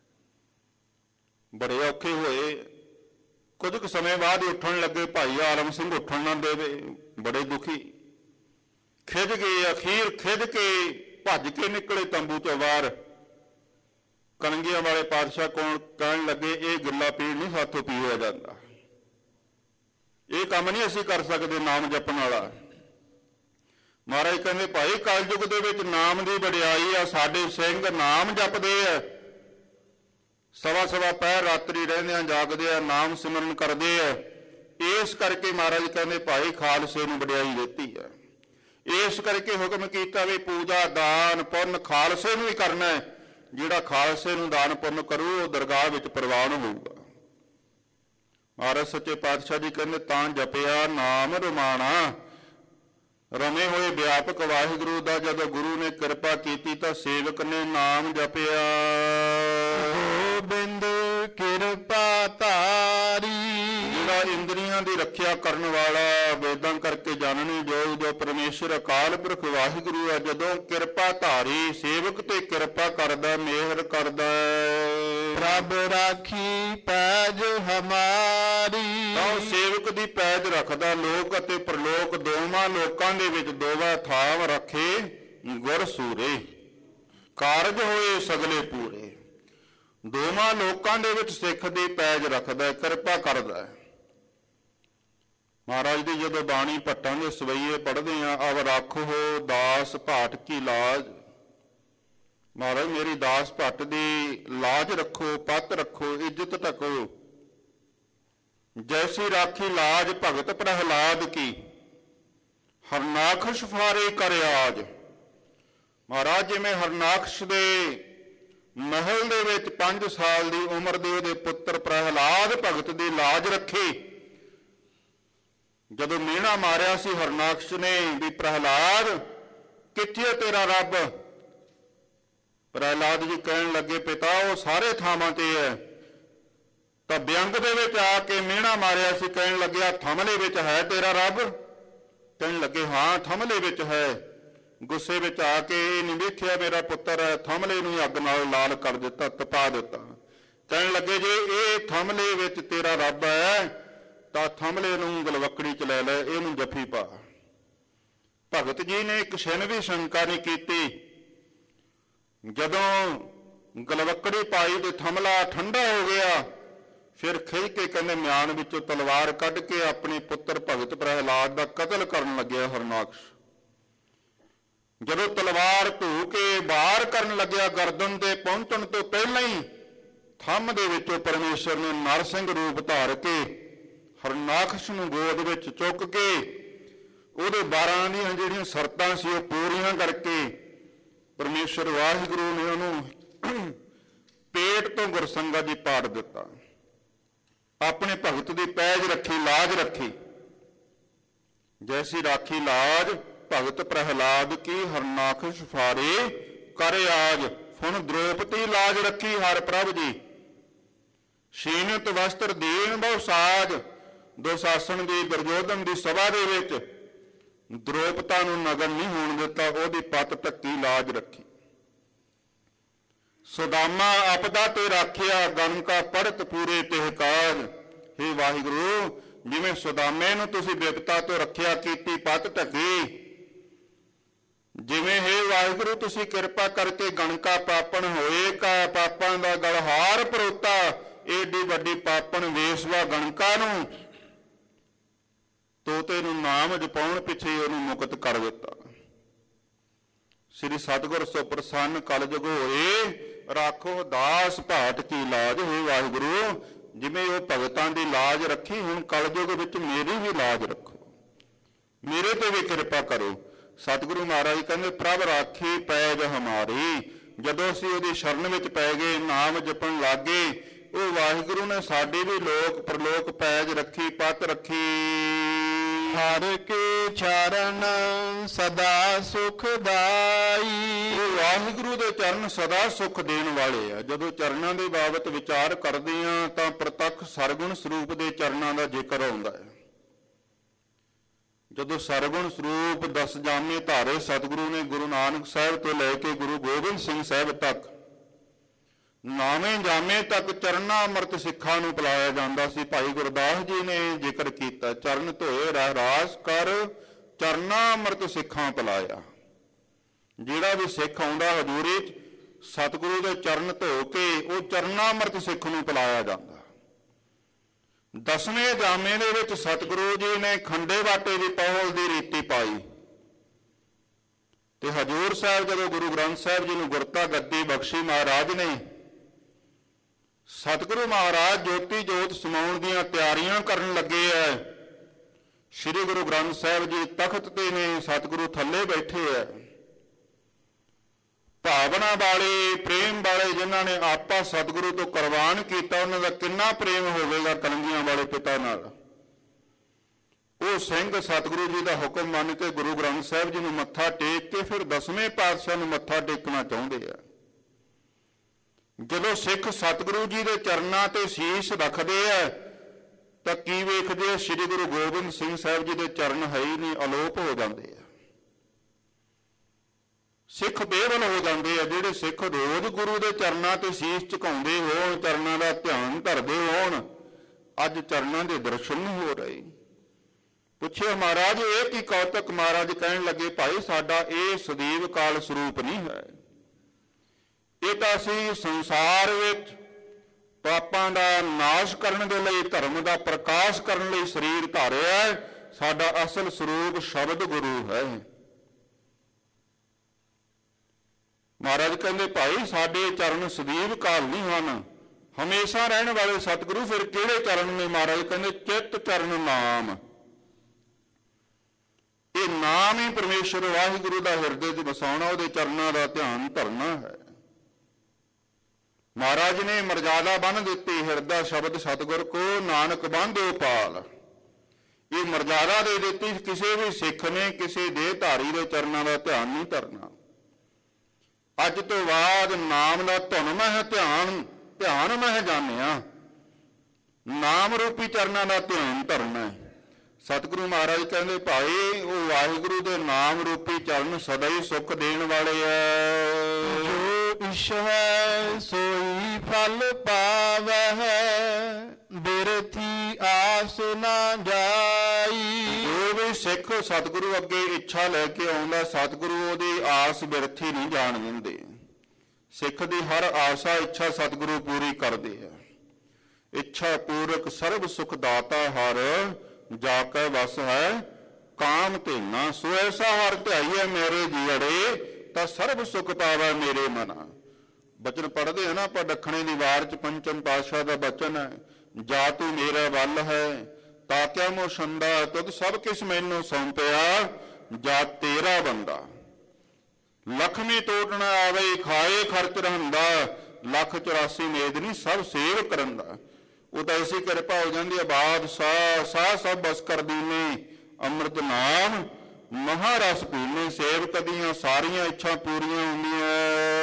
ਬੜੇ ਔਖੇ ਹੋਏ। ਕੁਝ ਕੁ ਸਮੇਂ ਬਾਅਦ ਉੱਠਣ ਲੱਗੇ। ਭਾਈ ਆਲਮ ਸਿੰਘ ਉੱਠਣ ਨਾ ਦੇਵੇ, ਬੜੇ ਦੁਖੀ, ਖਿਝ ਗਏ। ਅਖੀਰ ਖਿਝ ਕੇ ਭੱਜ ਕੇ ਨਿਕਲੇ ਤੰਬੂ ਤੋਂ ਬਾਹਰ। ਕਲੰਗੀਆਂ ਵਾਲੇ ਪਾਤਸ਼ਾਹ ਕੋਲ ਕਹਿਣ ਲੱਗੇ, ਇਹ ਗਿੱਲਾ ਪੀੜ ਨਹੀਂ ਸਾਥੋਂ ਪੀਆ ਜਾਂਦਾ, ਇਹ ਕੰਮ ਨਹੀਂ ਅਸੀਂ ਕਰ ਸਕਦੇ ਨਾਮ ਜਪਣ ਵਾਲਾ। ਮਹਾਰਾਜ ਕਹਿੰਦੇ ਭਾਈ ਕਲਯੁਗ ਦੇ ਵਿੱਚ ਨਾਮ ਦੀ ਵਡਿਆਈ ਆ। ਸਾਡੇ ਸਿੰਘ ਨਾਮ ਜਪਦੇ ਆ, ਸਵਾ ਸਵਾ ਪਹਿਰ ਰਾਤਰੀ ਰਹਿੰਦਿਆਂ ਜਾਗਦੇ ਆ, ਨਾਮ ਸਿਮਰਨ ਕਰਦੇ ਆ। ਇਸ ਕਰਕੇ ਮਹਾਰਾਜ ਕਹਿੰਦੇ ਭਾਈ ਖਾਲਸੇ ਨੂੰ ਵਡਿਆਈ ਦਿੱਤੀ ਹੈ। ਇਸ ਕਰਕੇ ਹੁਕਮ ਕੀਤਾ ਵੀ ਪੂਜਾ ਦਾਨ ਪੁੰਨ ਖਾਲਸੇ ਨੂੰ ਹੀ ਕਰਨਾ ਹੈ। ਜਿਹੜਾ ਖਾਲਸੇ ਨੂੰ ਦਾਨ ਪੁੰਨ ਕਰੂ ਉਹ ਦਰਗਾਹ ਵਿੱਚ ਪ੍ਰਵਾਨ ਹੋਊਗਾ। ਮਹਾਰਾਜ ਸੱਚੇ ਪਾਤਸ਼ਾਹ ਜੀ ਕਹਿੰਦੇ ਤਾਂ ਜਪਿਆ ਨਾਮ ਰਮਾਣਾ। ਰਮੇ ਹੋਏ ਵਿਆਪਕ ਵਾਹਿਗੁਰੂ ਦਾ ਜਦੋਂ ਗੁਰੂ ਨੇ ਕਿਰਪਾ ਕੀਤੀ ਤਾਂ ਸੇਵਕ ਨੇ ਨਾਮ ਜਪਿਆ। ਗੋਬਿੰਦ ਕਿਰਪਾ ਧਾਰੀ। ਜਿਹੜਾ ਇੰਦਰੀਆਂ ਦੀ ਰੱਖਿਆ ਕਰਨ ਵਾਲਾ, ਵੇਦਾਂ ਕਰਕੇ ਜਾਣਨੀ ਜੋ ਜੋ ਪਰਮੇਸ਼ਰ ਅਕਾਲ ਪੁਰਖ ਵਾਹਿਗੁਰੂ ਹੈ, ਜਦੋਂ ਕਿਰਪਾ ਧਾਰੀ ਸੇਵਕ ਤੇ ਕਿਰਪਾ ਕਰਦਾ, ਮਿਹਰ ਕਰਦਾ, ਪ੍ਰਭ ਰਾਖੀ ਪੈਜ ਹਮਾਰੀ। ਤਾਂ ਸੇਵਕ ਦੀ ਪੈਜ ਰੱਖਦਾ। ਲੋਕ ਅਤੇ ਪ੍ਰਲੋਕ ਦੋਵਾਂ ਲੋਕਾਂ ਦੇ ਵਿੱਚ ਦੋਵਾਂ ਥਾਂ ਰੱਖੇ ਗੁਰ ਸੂਰੇ, ਕਾਰਜ ਹੋਏ ਸਗਲੇ ਪੂਰੇ। ਦੋਵਾਂ ਲੋਕਾਂ ਦੇ ਵਿੱਚ ਸਿੱਖ ਦੀ ਪੈਜ ਰੱਖਦਾ, ਕਿਰਪਾ ਕਰਦਾ। ਮਹਾਰਾਜ ਦੀ ਜਦੋਂ ਬਾਣੀ ਭੱਟਾਂ ਦੇ ਸਵਈਏ ਪੜ੍ਹਦੇ ਹਾਂ, ਅਵ ਰੱਖੋ ਦਾਸ ਭਾਟ ਕੀ ਲਾਜ। ਮਹਾਰਾਜ ਮੇਰੀ ਦਾਸ ਭੱਟ ਦੀ ਲਾਜ ਰੱਖੋ, ਪੱਤ ਰੱਖੋ, ਇੱਜ਼ਤ ਢਕੋ। ਜੈਸੀ ਰਾਖੀ ਲਾਜ ਭਗਤ ਪ੍ਰਹਿਲਾਦ ਕੀ, ਹਰਨਾਖਸ਼ ਫਾਰੇ ਕਰ ਆਜ। ਮਹਾਰਾਜ ਜਿਵੇਂ ਹਰਨਾਖਸ਼ ਦੇ ਮਹਿਲ ਦੇ ਵਿੱਚ 5 ਸਾਲ ਦੀ ਉਮਰ ਦੇ ਉਹਦੇ ਪੁੱਤਰ ਪ੍ਰਹਿਲਾਦ ਭਗਤ ਦੀ ਲਾਜ ਰੱਖੀ। ਜਦੋਂ ਮਿਹਣਾ ਮਾਰਿਆ ਸੀ ਹਰਨਾਖਸ਼ ਨੇ ਵੀ ਪ੍ਰਹਿਲਾਦ ਕਿੱਥੇ ਤੇਰਾ ਰੱਬ, ਪ੍ਰਹਿਲਾਦ ਜੀ ਕਹਿਣ ਲੱਗੇ ਪਿਤਾ ਉਹ ਸਾਰੇ ਥਾਵਾਂ ਤੇ ਹੈ। ਤਾਂ ਵਿਅੰਗ ਦੇ ਵਿੱਚ ਆ ਕੇ ਮਿਹਣਾ ਮਾਰਿਆ ਸੀ, ਕਹਿਣ ਲੱਗਿਆ ਥਮਲੇ ਵਿੱਚ ਹੈ ਤੇਰਾ ਰੱਬ। ਕਹਿਣ ਲੱਗੇ ਹਾਂ ਥਮਲੇ ਵਿੱਚ ਹੈ। ਗੁੱਸੇ ਵਿੱਚ ਆ ਕੇ ਇਹ ਨਹੀਂ ਵੇਖਿਆ ਮੇਰਾ ਪੁੱਤਰ ਹੈ, ਥਮਲੇ ਨੂੰ ਅੱਗ ਨਾਲ ਲਾਲ ਕਰ ਦਿੱਤਾ, ਤਪਾ ਦਿੱਤਾ। ਕਹਿਣ ਲੱਗੇ ਜੇ ਇਹ ਥਮਲੇ ਵਿੱਚ ਤੇਰਾ ਰੱਬ ਹੈ ਤਾਂ ਥਮਲੇ ਨੂੰ ਗਲਵੱਕੜੀ ਚ ਲੈ ਲੈ, ਇਹਨੂੰ ਜੱਫੀ ਪਾ। ਭਗਤ ਜੀ ਨੇ ਇੱਕ ਛਿਨ ਵੀ ਸ਼ੰਕਾ ਨਹੀਂ ਕੀਤੀ। ਜਦੋਂ ਗਲਵੱਕੜੀ ਪਾਈ ਤੇ ਥਮਲਾ ਠੰਡਾ ਹੋ ਗਿਆ, ਫਿਰ ਖਿੱਚ ਕੇ ਕਹਿੰਦੇ ਮਿਆਨ ਵਿੱਚੋਂ ਤਲਵਾਰ ਕੱਢ ਕੇ ਆਪਣੇ ਪੁੱਤਰ ਭਗਤ ਪ੍ਰਹਿਲਾਦ ਦਾ ਕਤਲ ਕਰਨ ਲੱਗਿਆ ਹਰਨਾਖਸ਼। ਜਦੋਂ ਤਲਵਾਰ ਧੂ ਕੇ ਬਾਹਰ ਕਰਨ ਲੱਗਿਆ, ਗਰਦਨ ਤੇ ਪਹੁੰਚਣ ਤੋਂ ਪਹਿਲਾਂ ਹੀ ਥੰਮ ਦੇ ਵਿੱਚੋਂ ਪਰਮੇਸ਼ਰ ਨੇ ਨਰਸਿੰਘ ਰੂਪ ਧਾਰ ਕੇ ਹਰਨਾਖਸ਼ ਨੂੰ ਗੋਦ ਵਿੱਚ ਚੁੱਕ ਕੇ ਉਹਦੇ 12 ਦੀਆਂ ਜਿਹੜੀਆਂ ਸ਼ਰਤਾਂ ਸੀ ਉਹ ਪੂਰੀਆਂ ਕਰਕੇ ਪਰਮੇਸ਼ਰ ਵਾਹਿਗੁਰੂ ਨੇ ਉਹਨੂੰ ਪੇਟ ਤੋਂ ਗੁਰਸੰਗਾ ਜੀ ਪਾੜ ਦਿੱਤਾ। ਆਪਣੇ ਭਗਤ ਦੀ ਪੈਜ ਰੱਖੀ, ਲਾਜ ਰੱਖੀ। ਜੈਸੀ ਰਾਖੀ ਲਾਜ ਭਗਤ ਪ੍ਰਹਿਲਾਦ ਕੀ, ਹਰਨਾਖਸ਼ ਫਾਰੇ ਕਰ ਆਜ। ਹੁਣ ਦ੍ਰੋਪਦੀ ਲਾਜ ਰੱਖੀ ਹਰ ਪ੍ਰਭ ਜੀ। ਸ਼ੀਨਤ ਵਸਤਰ ਦੇਣ ਬਹੁ ਸਾਜ। ਦੁਸ਼ਾਸਨ ਦੀ, ਦੁਰਯੋਧਨ ਦੀ ਸਭਾ ਦੇ ਵਿੱਚ ਦ੍ਰੋਪਤਾ ਨੂੰ ਨਗਨ ਨਹੀਂ ਹੋਣ ਦਿੱਤਾ, ਉਹਦੀ ਪੱਤ ਢੱਕੀ ਲਾਜ ਰੱਖੀ। ਸੁਦਾਮਾ ਆਪਦਾ ਤੇ ਰਾਖਿਆ, ਗਨ ਕਾ ਪੜਤ ਪੂਰੇ ਤਿਹ ਕਾਜ। ਹੇ ਵਾਹਿਗੁਰੂ ਜਿਵੇਂ ਸੁਦਾਮੇ ਨੂੰ ਤੁਸੀਂ ਵਿਪਤਾ ਤੋਂ ਰੱਖਿਆ ਕੀਤੀ, ਪੱਤ ਢੱਕੀ, ਜਿਵੇਂ ਹੇ ਵਾਹਿਗੁਰੂ ਤੁਸੀਂ ਕਿਰਪਾ ਕਰਕੇ ਗਣਕਾ ਪਾਪਣ ਹੋਏ ਕਾ ਪਾਪਾਂ ਦਾ ਗਲਹਾਰ ਪਰੋਤਾ। ਏਡੀ ਵੱਡੀ ਪਾਪਣ ਵੇਸਵਾ ਗਣਕਾ ਨੂੰ ਤੋਤੇ ਨੂੰ ਨਾਮ ਜਪਾਉਣ ਪਿੱਛੇ ਉਹਨੂੰ ਮੁਕਤ ਕਰ ਦਿੱਤਾ। ਸ੍ਰੀ ਸਤਿਗੁਰ ਸੋ ਪ੍ਰਸੰਨ ਕਲਯੁਗ ਹੋਏ, ਰਾਖੋ ਦਾਸ ਭਾਟ ਕੀ ਲਾਜ। ਹੋਏ ਵਾਹਿਗੁਰੂ ਜਿਵੇਂ ਉਹ ਭਗਤਾਂ ਦੀ ਲਾਜ ਰੱਖੀ, ਹੁਣ ਕਲਯੁਗ ਵਿੱਚ ਮੇਰੀ ਵੀ ਲਾਜ ਰੱਖੋ, ਮੇਰੇ ਤੇ ਵੀ ਕਿਰਪਾ ਕਰੋ। ਸਤਿਗੁਰੂ ਮਹਾਰਾਜ ਕਹਿੰਦੇ ਪ੍ਰਭ ਰਾਖੀ ਪੈਜ ਹਮਾਰੀ। ਜਦੋਂ ਅਸੀਂ ਉਹਦੀ ਸ਼ਰਨ ਵਿੱਚ ਪੈ ਗਏ, ਨਾਮ ਜਪਣ ਲੱਗ ਗਏ, ਉਹ ਵਾਹਿਗੁਰੂ ਨੇ ਸਾਡੀ ਵੀ ਲੋਕ ਪ੍ਰਲੋਕ ਪੈਜ ਰੱਖੀ, ਪੱਤ ਰੱਖੀ। ਹਰ ਕੇ ਚਰਨ ਸਦਾ ਸੁਖਦਾਈ। ਇਹ ਵਾਹਿਗੁਰੂ ਦੇ ਚਰਨ ਸਦਾ ਸੁਖ ਦੇਣ ਵਾਲੇ ਆ। ਜਦੋਂ ਚਰਨਾਂ ਦੇ ਬਾਬਤ ਵਿਚਾਰ ਕਰਦੇ ਆ ਤਾਂ ਪ੍ਰਤੱਖ ਸਰਗੁਣ ਸਰੂਪ ਦੇ ਚਰਨਾਂ ਦਾ ਜ਼ਿਕਰ ਆਉਂਦਾ ਹੈ। ਜਦੋਂ ਸਰਗੁਣ ਸਰੂਪ 10 ਜਾਮੇ ਧਾਰੇ ਸਤਿਗੁਰੂ ਨੇ ਗੁਰੂ ਨਾਨਕ ਸਾਹਿਬ ਤੋਂ ਲੈ ਕੇ ਗੁਰੂ ਗੋਬਿੰਦ ਸਿੰਘ ਸਾਹਿਬ ਤੱਕ 9ਵੇਂ ਜਾਮੇ ਤੱਕ ਚਰਨਾ ਅੰਮ੍ਰਿਤ ਸਿੱਖਾਂ ਨੂੰ ਪਿਲਾਇਆ ਜਾਂਦਾ ਸੀ। ਭਾਈ ਗੁਰਦਾਸ ਜੀ ਨੇ ਜ਼ਿਕਰ ਕੀਤਾ, ਚਰਨ ਧੋਏ ਰਾਸ ਕਰ ਚਰਨਾ ਅੰਮ੍ਰਿਤ ਸਿੱਖਾਂ ਪਿਲਾਇਆ। ਜਿਹੜਾ ਵੀ ਸਿੱਖ ਆਉਂਦਾ ਹਜ਼ੂਰੀ 'ਚ ਸਤਿਗੁਰੂ ਦੇ ਚਰਨ ਧੋ ਕੇ ਉਹ ਚਰਨਾ ਅੰਮ੍ਰਿਤ ਸਿੱਖ ਨੂੰ ਪਿਲਾਇਆ ਜਾਂਦਾ। 10ਵੇਂ ਜਾਮੇ ਦੇ ਵਿੱਚ ਸਤਿਗੁਰੂ ਜੀ ਨੇ ਖੰਡੇ ਬਾਟੇ ਦੀ ਪਹੁਲ ਦੀ ਰੀਤੀ ਪਾਈ ਤੇ ਹਜ਼ੂਰ ਸਾਹਿਬ ਜਦੋਂ ਗੁਰੂ ਗ੍ਰੰਥ ਸਾਹਿਬ ਜੀ ਨੂੰ ਗੁਰਤਾ ਗੱਦੀ ਬਖਸ਼ੀ ਮਹਾਰਾਜ ਨੇ, ਸਤਿਗੁਰੂ ਮਹਾਰਾਜ ਜੋਤੀ ਜੋਤ ਸਮਾਉਣ ਦੀਆਂ ਤਿਆਰੀਆਂ ਕਰਨ ਲੱਗੇ ਐ। ਸ੍ਰੀ ਗੁਰੂ ਗ੍ਰੰਥ ਸਾਹਿਬ ਜੀ ਤਖਤ ਤੇ ਨੇ, ਸਤਿਗੁਰੂ ਥੱਲੇ ਬੈਠੇ ਐ। ਭਾਵਨਾ ਵਾਲੇ ਪ੍ਰੇਮ ਵਾਲੇ ਜਿਨ੍ਹਾਂ ਨੇ ਆਪਾ ਸਤਿਗੁਰੂ ਤੋਂ ਕੁਰਬਾਨ ਕੀਤਾ, ਉਹਨਾਂ ਦਾ ਕਿੰਨਾ ਪ੍ਰੇਮ ਹੋਵੇਗਾ ਕਲੰਗੀਆਂ ਵਾਲੇ ਪਿਤਾ ਨਾਲ। ਉਹ ਸਿੰਘ ਸਤਿਗੁਰੂ ਜੀ ਦਾ ਹੁਕਮ ਮੰਨ ਕੇ ਗੁਰੂ ਗ੍ਰੰਥ ਸਾਹਿਬ ਜੀ ਨੂੰ ਮੱਥਾ ਟੇਕ ਕੇ ਫਿਰ 10ਵੇਂ ਪਾਤਸ਼ਾਹ ਨੂੰ ਮੱਥਾ ਟੇਕਣਾ ਚਾਹੁੰਦੇ ਆ। ਜਦੋਂ ਸਿੱਖ ਸਤਿਗੁਰੂ ਜੀ ਦੇ ਚਰਨਾਂ ਤੇ ਸੀਸ ਰੱਖਦੇ ਆ ਤਾਂ ਕੀ ਵੇਖਦੇ ਆ? ਸ੍ਰੀ ਗੁਰੂ ਗੋਬਿੰਦ ਸਿੰਘ ਸਾਹਿਬ ਜੀ ਦੇ ਚਰਨ ਹੈ ਹੀ ਨਹੀਂ, ਅਲੋਪ ਹੋ ਜਾਂਦੇ ਆ। ਸਿੱਖ ਬੇਵਲ ਹੋ ਜਾਂਦੇ ਆ। ਜਿਹੜੇ ਸਿੱਖ ਰੋਜ਼ ਗੁਰੂ ਦੇ ਚਰਨਾਂ ਤੇ ਸੀਸ ਝੁਕਾਉਂਦੇ ਹੋਣ, ਚਰਨਾਂ ਦਾ ਧਿਆਨ ਧਰਦੇ ਹੋਣ, ਅੱਜ ਚਰਨਾਂ ਦੇ ਦਰਸ਼ਨ ਨਹੀਂ ਹੋ ਰਹੇ। ਪੁੱਛਿਆ ਮਹਾਰਾਜ ਇਹ ਕੀ ਕੌਤਕ? ਮਹਾਰਾਜ ਕਹਿਣ ਲੱਗੇ, ਭਾਈ ਸਾਡਾ ਇਹ ਸਦੀਵ ਕਾਲ ਸਰੂਪ ਨਹੀਂ ਹੈ। ਇਹ ਤਾਂ ਅਸੀਂ ਸੰਸਾਰ ਵਿੱਚ ਪਾਪਾਂ ਦਾ ਨਾਸ਼ ਕਰਨ ਦੇ ਲਈ, ਧਰਮ ਦਾ ਪ੍ਰਕਾਸ਼ ਕਰਨ ਲਈ ਸਰੀਰ ਧਾਰਿਆ ਹੈ। ਸਾਡਾ ਅਸਲ ਸਰੂਪ ਸ਼ਬਦ ਗੁਰੂ ਹੈ। ਮਹਾਰਾਜ ਕਹਿੰਦੇ ਭਾਈ ਸਾਡੇ ਚਰਨ ਸਦੀਵ ਕਾਲ ਨਹੀਂ ਹਨ, ਹਮੇਸ਼ਾ ਰਹਿਣ ਵਾਲੇ ਸਤਿਗੁਰੂ। ਫਿਰ ਕਿਹੜੇ ਚਰਨ ਨੇ? ਮਹਾਰਾਜ ਕਹਿੰਦੇ ਚਿੱਤ ਚਰਨ ਨਾਮ। ਇਹ ਨਾਮ ਹੀ ਪਰਮੇਸ਼ਰ ਵਾਹਿਗੁਰੂ ਦਾ ਹਿਰਦੇ 'ਚ ਵਸਾਉਣਾ, ਉਹਦੇ ਚਰਨਾਂ ਦਾ ਧਿਆਨ ਧਰਨਾ ਹੈ। ਮਹਾਰਾਜ ਨੇ ਮਰਜ਼ਾਦਾ ਬੰਨ੍ਹ ਦਿੱਤੀ, ਹਿਰਦਾ ਸ਼ਬਦ ਸਤਿਗੁਰ ਕੋ ਨਾਨਕ ਬੰਧਿਓ ਪਾਲ। ਇਹ ਮਰਜ਼ਾਦਾ ਦੇ ਦਿੱਤੀ। ਕਿਸੇ ਵੀ ਸਿੱਖ ਨੇ ਕਿਸੇ ਦੇਹਧਾਰੀ ਦੇ ਚਰਨਾਂ ਦਾ ਧਿਆਨ ਨਹੀਂ ਧਰਨਾ। ਅੱਜ ਤੋਂ ਬਾਅਦ ਨਾਮ ਦਾ ਧੁਨ ਮਹਿ ਧਿਆਨ ਮਹਿ ਜਾਣਿਆ, ਨਾਮ ਰੂਪੀ ਚਰਨਾਂ ਦਾ ਧਿਆਨ ਧਰਨਾ ਹੈ। ਸਤਿਗੁਰੂ ਮਹਾਰਾਜ ਕਹਿੰਦੇ ਭਾਈ ਉਹ ਵਾਹਿਗੁਰੂ ਦੇ ਨਾਮ ਰੂਪੀ ਚਰਨ ਸਦਾ ਹੀ ਸੁੱਖ ਦੇਣ ਵਾਲੇ ਐ। ਜੋ ਇਛੈ ਸੋਈ ਫਲ ਪਾਵਹਿ, ਬਿਰਥੀ ਆਸ ਨਾ ਜਾਈ। ਜੋ ਵੀ ਸਿੱਖ ਸਤਿਗੁਰੂ ਅੱਗੇ ਇੱਛਾ ਲੈ ਕੇ ਆਉਂਦਾ, ਸਤਿਗੁਰੂ ਉਹਦੀ ਆਸ ਬਿਰਥੀ ਨਹੀਂ ਜਾਣ ਦਿੰਦੇ। ਸਿੱਖ ਦੀ ਹਰ ਆਸਾ ਇੱਛਾ ਸਤਿਗੁਰੂ ਪੂਰੀ ਕਰਦੇ ਆ। ਇੱਛਾ ਪੂਰਕ ਸਰਬ ਸੁਖ ਦਾਤਾ ਹਰ, ਜਾ ਕੇ ਵਸ ਹੈ ਕਾਮ ਧੇਨਾ। ਸੋ ਐਸਾ ਹਰ ਧਿਆਈਏ ਮੇਰੇ ਜੀੜੇ, ਤਾਂ ਸਰਬ ਸੁਖ ਪਾਵੈ ਮੇਰੇ ਮਨਾ। ਬਚਨ ਪੜ੍ਹਦੇ ਆ ਨਾ ਆਪਾਂ ਦੱਖਣੇ ਦੀ ਵਾਰ 'ਚ, ਪੰਚਮ ਪਾਤਸ਼ਾਹ ਦਾ ਬਚਨ ਹੈ, ਜਾ ਤੂੰ ਮੇਰਾ ਵੱਲ ਹੈ ਤਾਂ ਕਿਆ ਮੋ ਛੰਦਾ, ਤੁਧ ਸਭ ਕਿਸ ਮੈਨੂੰ ਸੌਂਪਿਆ, ਜਾ ਤੇਰਾ ਬੰਦਾ। ਲਖਮੀ ਟੋਟ ਨਾ ਆਵੇ ਖਾਏ ਖਰਚ ਰਹਿੰਦਾ, 184 ਮੇਦ ਨਹੀਂ ਸਭ ਸੇਵ ਕਰਨ ਦਾ। ਉਹ ਤਾਂ ਐਸੀ ਕਿਰਪਾ ਹੋ ਜਾਂਦੀ ਹੈ, ਬਾਦਸ਼ਾਹ ਸਾਹ ਸਭ ਬਸ ਕਰ ਦੀਨੇ, ਅੰਮ੍ਰਿਤ ਨਾਮ ਮਹਾਰਸ ਪੀਨੇ। ਸੇਵਕ ਦੀਆਂ ਸਾਰੀਆਂ ਇੱਛਾ ਪੂਰੀਆਂ ਹੁੰਦੀਆਂ।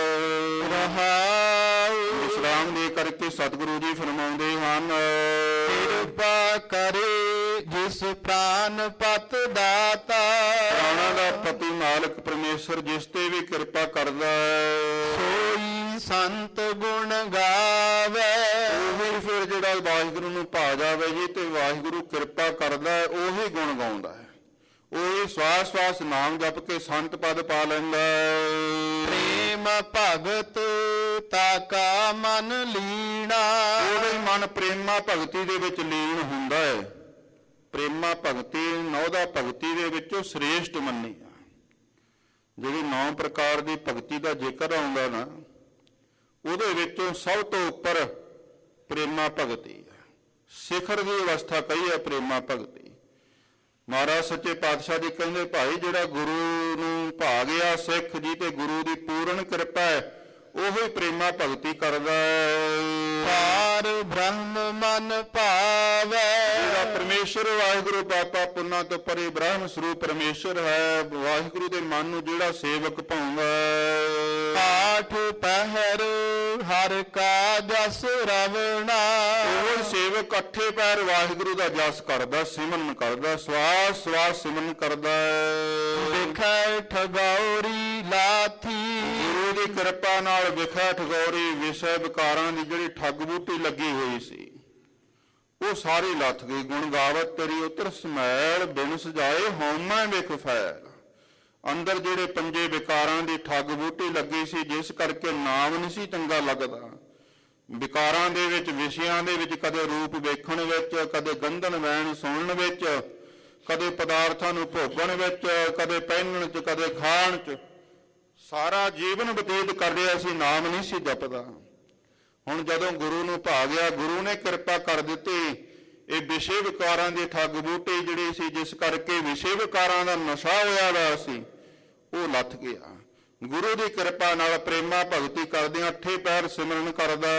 ਵਿਸਰਾਮ ਦੇ ਕਰਕੇ ਸਤਿਗੁਰੂ ਜੀ ਫਰਮਾਉਂਦੇ ਹਨ, ਕਿਰਪਾ ਕਰੇ ਜਿਸ ਪ੍ਰਾਨ ਪਤ ਦਾਤਾ। ਪ੍ਰਾਣਾਂ ਦਾ ਪਤੀ ਮਾਲਕ ਪਰਮੇਸ਼ਰ ਜਿਸ ਤੇ ਵੀ ਕਿਰਪਾ ਕਰਦਾ ਹੈ, ਸੋਈ ਸੰਤ ਗੁਣ ਗਾਵੇ। ਉਹੀ ਫਿਰ ਜਿਹੜਾ ਵਾਹਿਗੁਰੂ ਨੂੰ ਭਾ ਜਾਵੇ ਜੀ ਤੇ ਵਾਹਿਗੁਰੂ ਕਿਰਪਾ ਕਰਦਾ ਹੈ, ਉਹੀ ਗੁਣ ਗਾਉਂਦਾ ਹੈ। ਉਹੀ ਸਵਾਸ ਸਵਾਸ ਨਾਮ ਜਪ ਕੇ ਸੰਤ ਪਦ ਪਾ ਲੈਂਦਾ ਹੈ। ਪ੍ਰੇਮ ਭਗਤ ਤਾਕਾ ਮਨ ਲੀਣਾ। ਉਹਦੇ ਮਨ ਪ੍ਰੇਮਾ ਭਗਤੀ ਦੇ ਵਿੱਚ ਲੀਨ ਹੁੰਦਾ ਹੈ। ਪ੍ਰੇਮਾ ਭਗਤੀ ਨੌਦਾ ਭਗਤੀ ਦੇ ਵਿੱਚੋਂ ਸ੍ਰੇਸ਼ਟ ਮੰਨੀ ਆ। ਜਿਹੜੀ 9 ਪ੍ਰਕਾਰ ਦੀ ਭਗਤੀ ਦਾ ਜ਼ਿਕਰ ਆਉਂਦਾ ਨਾ, ਉਹਦੇ ਵਿੱਚੋਂ ਸਭ ਤੋਂ ਉੱਪਰ ਪ੍ਰੇਮਾ ਭਗਤੀ ਹੈ। ਸਿਖਰ ਦੀ ਅਵਸਥਾ ਕਹੀ ਹੈ ਪ੍ਰੇਮਾ ਭਗਤੀ। ਮਹਾਰਾਜ ਸੱਚੇ ਪਾਤਸ਼ਾਹ ਜੀ ਕਹਿੰਦੇ ਭਾਈ ਜਿਹੜਾ ਗੁਰੂ ਨੂੰ ਭਾ ਗਿਆ ਸਿੱਖ ਜੀ ਤੇ ਗੁਰੂ ਦੀ ਪੂਰਨ ਕਿਰਪਾ ਹੈ, ਉਹੀ ਪ੍ਰੇਮਾ ਭਗਤੀ ਕਰਦਾ ਹੈ। ਪਰ ਬ੍ਰਹਮ ਮਨ ਭਾਵੈ। ਜਿਹੜਾ ਪਰਮੇਸ਼ਰ ਵਾਹਿਗੁਰੂ ਪਾਪਾ ਪੁੰਨਾ ਤੋਂ ਪਰੇ ਬ੍ਰਹਮ ਸਰੂਪ ਪਰਮੇਸ਼ਰ ਹੈ, ਵਾਹਿਗੁਰੂ ਦੇ ਮਨ ਨੂੰ ਜਿਹੜਾ ਸੇਵਕ ਭਾਉਂਦਾ, ਆਠ ਪਹਿਰ ਹਰ ਕਾ ਜਸ ਰਵਣਾ। ਉਹ ਸੇਵਕ ਅੱਠੇ ਪੈਰ ਵਾਹਿਗੁਰੂ ਦਾ ਜਸ ਕਰਦਾ, ਸਿਮਰਨ ਕਰਦਾ, ਸਵਾਸ ਸਵਾਸ ਸਿਮਰਨ ਕਰਦਾ। ਵਿਖੈ ਠਗੌਰੀ ਲਾਥੀ। ਗੁਰੂ ਦੀ ਕਿਰਪਾ ਨਾਲ ਵਿਖੈ ਠਗੌਰੀ ਵਿਸ਼ੇ ਵਿਕਾਰਾਂ ਦੀ ਜਿਹੜੀ ਠੱਗ ਬੂਟੀ ਲੱਗੀ ਹੋਈ ਸੀ ਉਹ ਸਾਰੀ ਲੱਥ ਗਈ। ਗੁਣ ਗਾਵਤ ਤੇਰੀ ਉਤਰ ਸਮੈਲ, ਬਿਨ ਸਜਾਏ ਹਉਮੈ ਵਿਖ ਫੈਲ। ਅੰਦਰ ਜਿਹੜੇ ਪੰਜੇ ਵਿਕਾਰਾਂ ਦੀ ਠੱਗ ਬੂਟੀ ਲੱਗੀ ਸੀ, ਜਿਸ ਕਰਕੇ ਨਾਮ ਨਹੀਂ ਸੀ ਚੰਗਾ ਲੱਗਦਾ। ਵਿਕਾਰਾਂ ਦੇ ਵਿੱਚ, ਵਿਸ਼ਿਆਂ ਦੇ ਵਿੱਚ, ਕਦੇ ਰੂਪ ਵੇਖਣ ਵਿੱਚ, ਕਦੇ ਗੰਧਨ ਵੈਣ ਸੁਣਨ ਵਿੱਚ, ਕਦੇ ਪਦਾਰਥਾਂ ਨੂੰ ਭੋਗਣ ਵਿੱਚ, ਕਦੇ ਪਹਿਨਣ 'ਚ, ਕਦੇ ਖਾਣ 'ਚ, ਸਾਰਾ ਜੀਵਨ ਬਤੀਤ ਕਰ ਰਿਹਾ ਸੀ, ਨਾਮ ਨਹੀਂ ਸੀ ਜਪਦਾ। ਹੁਣ ਜਦੋਂ ਗੁਰੂ ਨੂੰ ਭਾ ਗਿਆ, ਗੁਰੂ ਨੇ ਕਿਰਪਾ ਕਰ ਦਿੱਤੀ, ਇਹ ਵਿਸ਼ੇ ਵਿਕਾਰਾਂ ਦੀ ਠੱਗ ਬੂਟੀ ਜਿਹੜੀ ਸੀ, ਜਿਸ ਕਰਕੇ ਵਿਸ਼ੇ ਵਿਕਾਰਾਂ ਦਾ ਨਸ਼ਾ ਹੋਇਆ ਹੋਇਆ ਸੀ, ਉਹ ਲੱਥ ਗਿਆ। ਗੁਰੂ ਦੀ ਕਿਰਪਾ ਨਾਲ ਪ੍ਰੇਮਾ ਭਗਤੀ ਕਰਦਿਆਂ ਅੱਠੇ ਪੈਰ ਸਿਮਰਨ ਕਰਦਾ।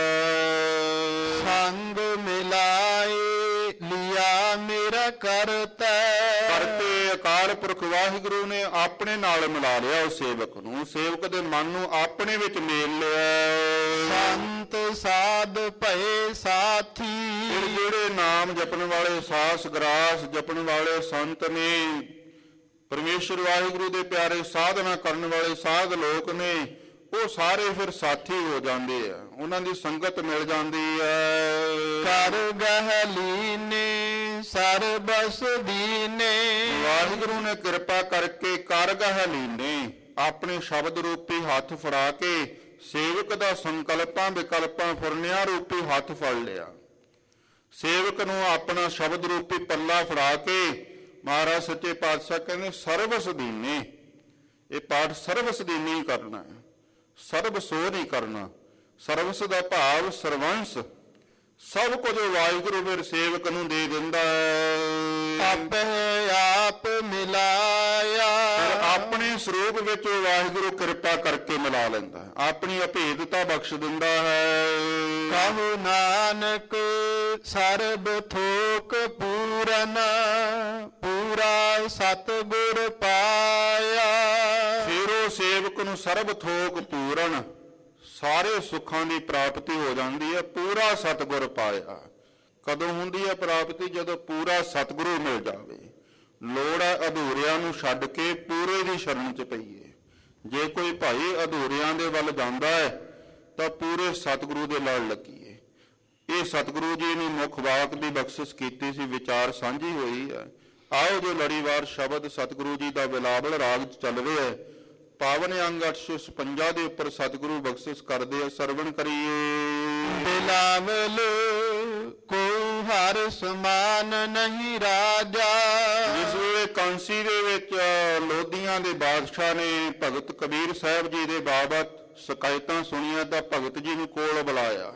ਸੰਗ ਮਿਲਾਏ ਲਿਆ ਮੇਰਾ ਕਰਤਾ। ਕਰਤੇ ਅਕਾਲ ਪੁਰਖ ਵਾਹਿਗੁਰੂ ਨੇ ਆਪਣੇ ਨਾਲ ਮਿਲਾ ਲਿਆ ਉਸ ਸੇਵਕ ਨੂੰ, ਸੇਵਕ ਦੇ ਮਨ ਨੂੰ ਆਪਣੇ ਵਿੱਚ ਮੇਲ ਲਿਆ। ਸੰਤ ਸਾਧ ਭਏ ਸਾਥੀ। ਜਿਹੜੇ ਨਾਮ ਜਪਣ ਵਾਲੇ, ਸਾਸ ਗਰਾਸ ਜਪਣ ਵਾਲੇ ਸੰਤ ਨੇ, ਪਰਮੇਸ਼ਰ ਵਾਹਿਗੁਰੂ ਦੇ ਪਿਆਰੇ ਸਾਧਨਾ ਕਰਨ ਵਾਲੇ ਸਾਧ ਲੋਕ ਨੇ, ਉਹ ਸਾਰੇ ਫਿਰ ਸਾਥੀ ਹੋ ਜਾਂਦੇ ਆ, ਉਹਨਾਂ ਦੀ ਸੰਗਤ ਮਿਲ ਜਾਂਦੀ ਹੈ। ਕਰ ਗਹਿ ਲੀਨੇ ਸਰਬਸ ਦੀਨੇ। ਵਾਹਿਗੁਰੂ ਨੇ ਕਿਰਪਾ ਕਰਕੇ ਕਰ ਗਹਿ ਲੀਨੇ, ਆਪਣੇ ਸ਼ਬਦ ਰੂਪੀ ਹੱਥ ਫੜਾ ਕੇ ਸੇਵਕ ਦਾ ਸੰਕਲਪਾਂ ਵਿਕਲਪਾਂ ਫੁਰਨਿਆਂ ਰੂਪੀ ਹੱਥ ਫੜ ਲਿਆ। ਸੇਵਕ ਨੂੰ ਆਪਣਾ ਸ਼ਬਦ ਰੂਪੀ ਪੱਲਾ ਫੜਾ ਕੇ ਮਹਾਰਾਜ ਸੱਚੇ ਪਾਤਸ਼ਾਹ ਕਹਿੰਦੇ ਸਰਬਸ ਦੀਨੇ। ਇਹ ਪਾਠ ਸਰਬਸ ਦੀਨੀ ਕਰਨਾ ਹੈ, ਸਰਬ ਸੋ ਨਹੀਂ ਕਰਨਾ। ਸਰਵਸ ਦਾ ਭਾਵ ਸਰਵੰਸ, ਸਭ ਕੁਝ ਵਾਹਿਗੁਰੂ ਫਿਰ ਸੇਵਕ ਨੂੰ ਦੇ ਦਿੰਦਾ ਹੈ। ਆਪੇ ਆਪ ਮਿਲਾਇਆ। ਆਪਣੇ ਸਰੂਪ ਵਿੱਚ ਵਾਹਿਗੁਰੂ ਕਿਰਪਾ ਕਰਕੇ ਮਿਲਾ ਲੈਂਦਾ, ਆਪਣੀ ਅਭੇਦਤਾ ਬਖਸ਼ ਦਿੰਦਾ ਹੈ। ਕਹੋ ਨਾਨਕ ਸਰਬ ਥੋਕ ਪੂਰਨ, ਪੂਰਾ ਸਤਿਗੁਰ ਪਾਇਆ। ਫਿਰ ਉਹ ਸੇਵਕ ਨੂੰ ਸਰਬ ਥੋਕ ਪੂਰਨ, ਸਾਰੇ ਸੁੱਖਾਂ ਦੀ ਪ੍ਰਾਪਤੀ ਹੋ ਜਾਂਦੀ ਹੈ। ਪੂਰਾ ਸਤਿਗੁਰ ਪਾਇਆ। ਕਦੋਂ ਹੁੰਦੀ ਹੈ ਪ੍ਰਾਪਤੀ? ਜਦੋਂ ਪੂਰਾ ਸਤਿਗੁਰੂ ਮਿਲ ਜਾਵੇ। ਲੋੜ ਹੈ ਅਧੂਰਿਆਂ ਨੂੰ ਛੱਡ ਕੇ ਪੂਰੇ ਦੀ ਸ਼ਰਨ 'ਚ ਪਈਏ। ਜੇ ਕੋਈ ਭਾਈ ਅਧੂਰਿਆਂ ਦੇ ਵੱਲ ਜਾਂਦਾ ਹੈ ਤਾਂ ਪੂਰੇ ਸਤਿਗੁਰੂ ਦੇ ਲੜ ਲੱਗੀਏ। ਇਹ ਸਤਿਗੁਰੂ ਜੀ ਨੇ ਮੁੱਖ ਵਾਕ ਦੀ ਬਖਸ਼ਿਸ਼ ਕੀਤੀ ਸੀ, ਵਿਚਾਰ ਸਾਂਝੀ ਹੋਈ ਹੈ। ਆਓ ਜੋ ਲੜੀਵਾਰ ਸ਼ਬਦ ਸਤਿਗੁਰੂ ਜੀ ਦਾ ਬਿਲਾਵਲ ਰਾਗ ਚੱਲ ਰਿਹਾ ਹੈ, ਪਾਵਨ ਅੰਗ 856 ਦੇ ਉੱਪਰ ਸਤਿਗੁਰੂ ਬਖਸ਼ਿਸ਼ ਕਰਦੇ ਆ, ਸਰਵਣ ਕਰੀਏ। ਬਿਲਾਵਲ ਕੋ ਹਰ ਸਮਾਨ ਨਹੀਂ ਰਾਜਾ। ਜਿਸ ਵੇਲੇ ਕਾਂਸੀ ਦੇ ਵਿੱਚ ਲੋਧੀਆਂ ਦੇ ਬਾਦਸ਼ਾਹ ਨੇ ਭਗਤ ਕਬੀਰ ਸਾਹਿਬ ਜੀ ਦੇ ਬਾਬਤ ਸ਼ਿਕਾਇਤਾਂ ਸੁਣੀਆਂ ਤਾਂ ਭਗਤ ਜੀ ਨੂੰ ਕੋਲ ਬੁਲਾਇਆ,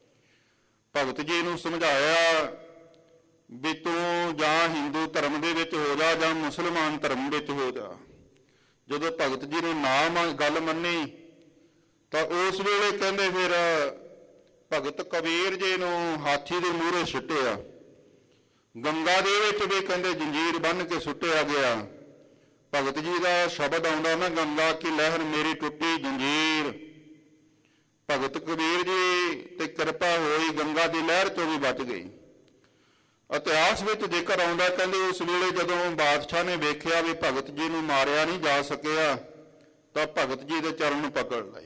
ਭਗਤ ਜੀ ਨੂੰ ਸਮਝਾਇਆ ਵੀ ਤੂੰ ਜਾਂ ਹਿੰਦੂ ਧਰਮ ਦੇ ਵਿੱਚ ਹੋ ਜਾ ਜਾਂ ਮੁਸਲਮਾਨ ਧਰਮ ਵਿੱਚ ਹੋ ਜਾ। ਜਦੋਂ ਭਗਤ ਜੀ ਨੇ ਨਾ ਗੱਲ ਮੰਨੀ ਤਾਂ ਉਸ ਵੇਲੇ ਕਹਿੰਦੇ ਫਿਰ ਭਗਤ ਕਬੀਰ ਜੀ ਨੂੰ ਹਾਥੀ ਦੇ ਮੂਹਰੇ ਸੁੱਟਿਆ। ਗੰਗਾ ਦੇ ਵਿੱਚ ਵੀ ਕਹਿੰਦੇ ਜੰਜੀਰ ਬੰਨ੍ਹ ਕੇ ਸੁੱਟਿਆ ਗਿਆ। ਭਗਤ ਜੀ ਦਾ ਸ਼ਬਦ ਆਉਂਦਾ ਨਾ, ਗੰਗਾ ਕੀ ਲਹਿਰ ਮੇਰੀ ਟੁੱਟੀ ਜੰਜੀਰ। ਭਗਤ ਕਬੀਰ ਜੀ ਤੇ ਕਿਰਪਾ ਹੋਈ, ਗੰਗਾ ਦੀ ਲਹਿਰ ਤੋਂ ਵੀ ਬਚ ਗਈ। ਇਤਿਹਾਸ ਵਿੱਚ ਜ਼ਿਕਰ ਆਉਂਦਾ, ਕਹਿੰਦੇ ਉਸ ਵੇਲੇ ਜਦੋਂ ਬਾਦਸ਼ਾਹ ਨੇ ਵੇਖਿਆ ਵੀ ਭਗਤ ਜੀ ਨੂੰ ਮਾਰਿਆ ਨਹੀਂ ਜਾ ਸਕਿਆ ਤਾਂ ਭਗਤ ਜੀ ਦੇ ਚਰਨ ਪਕੜ ਲਏ,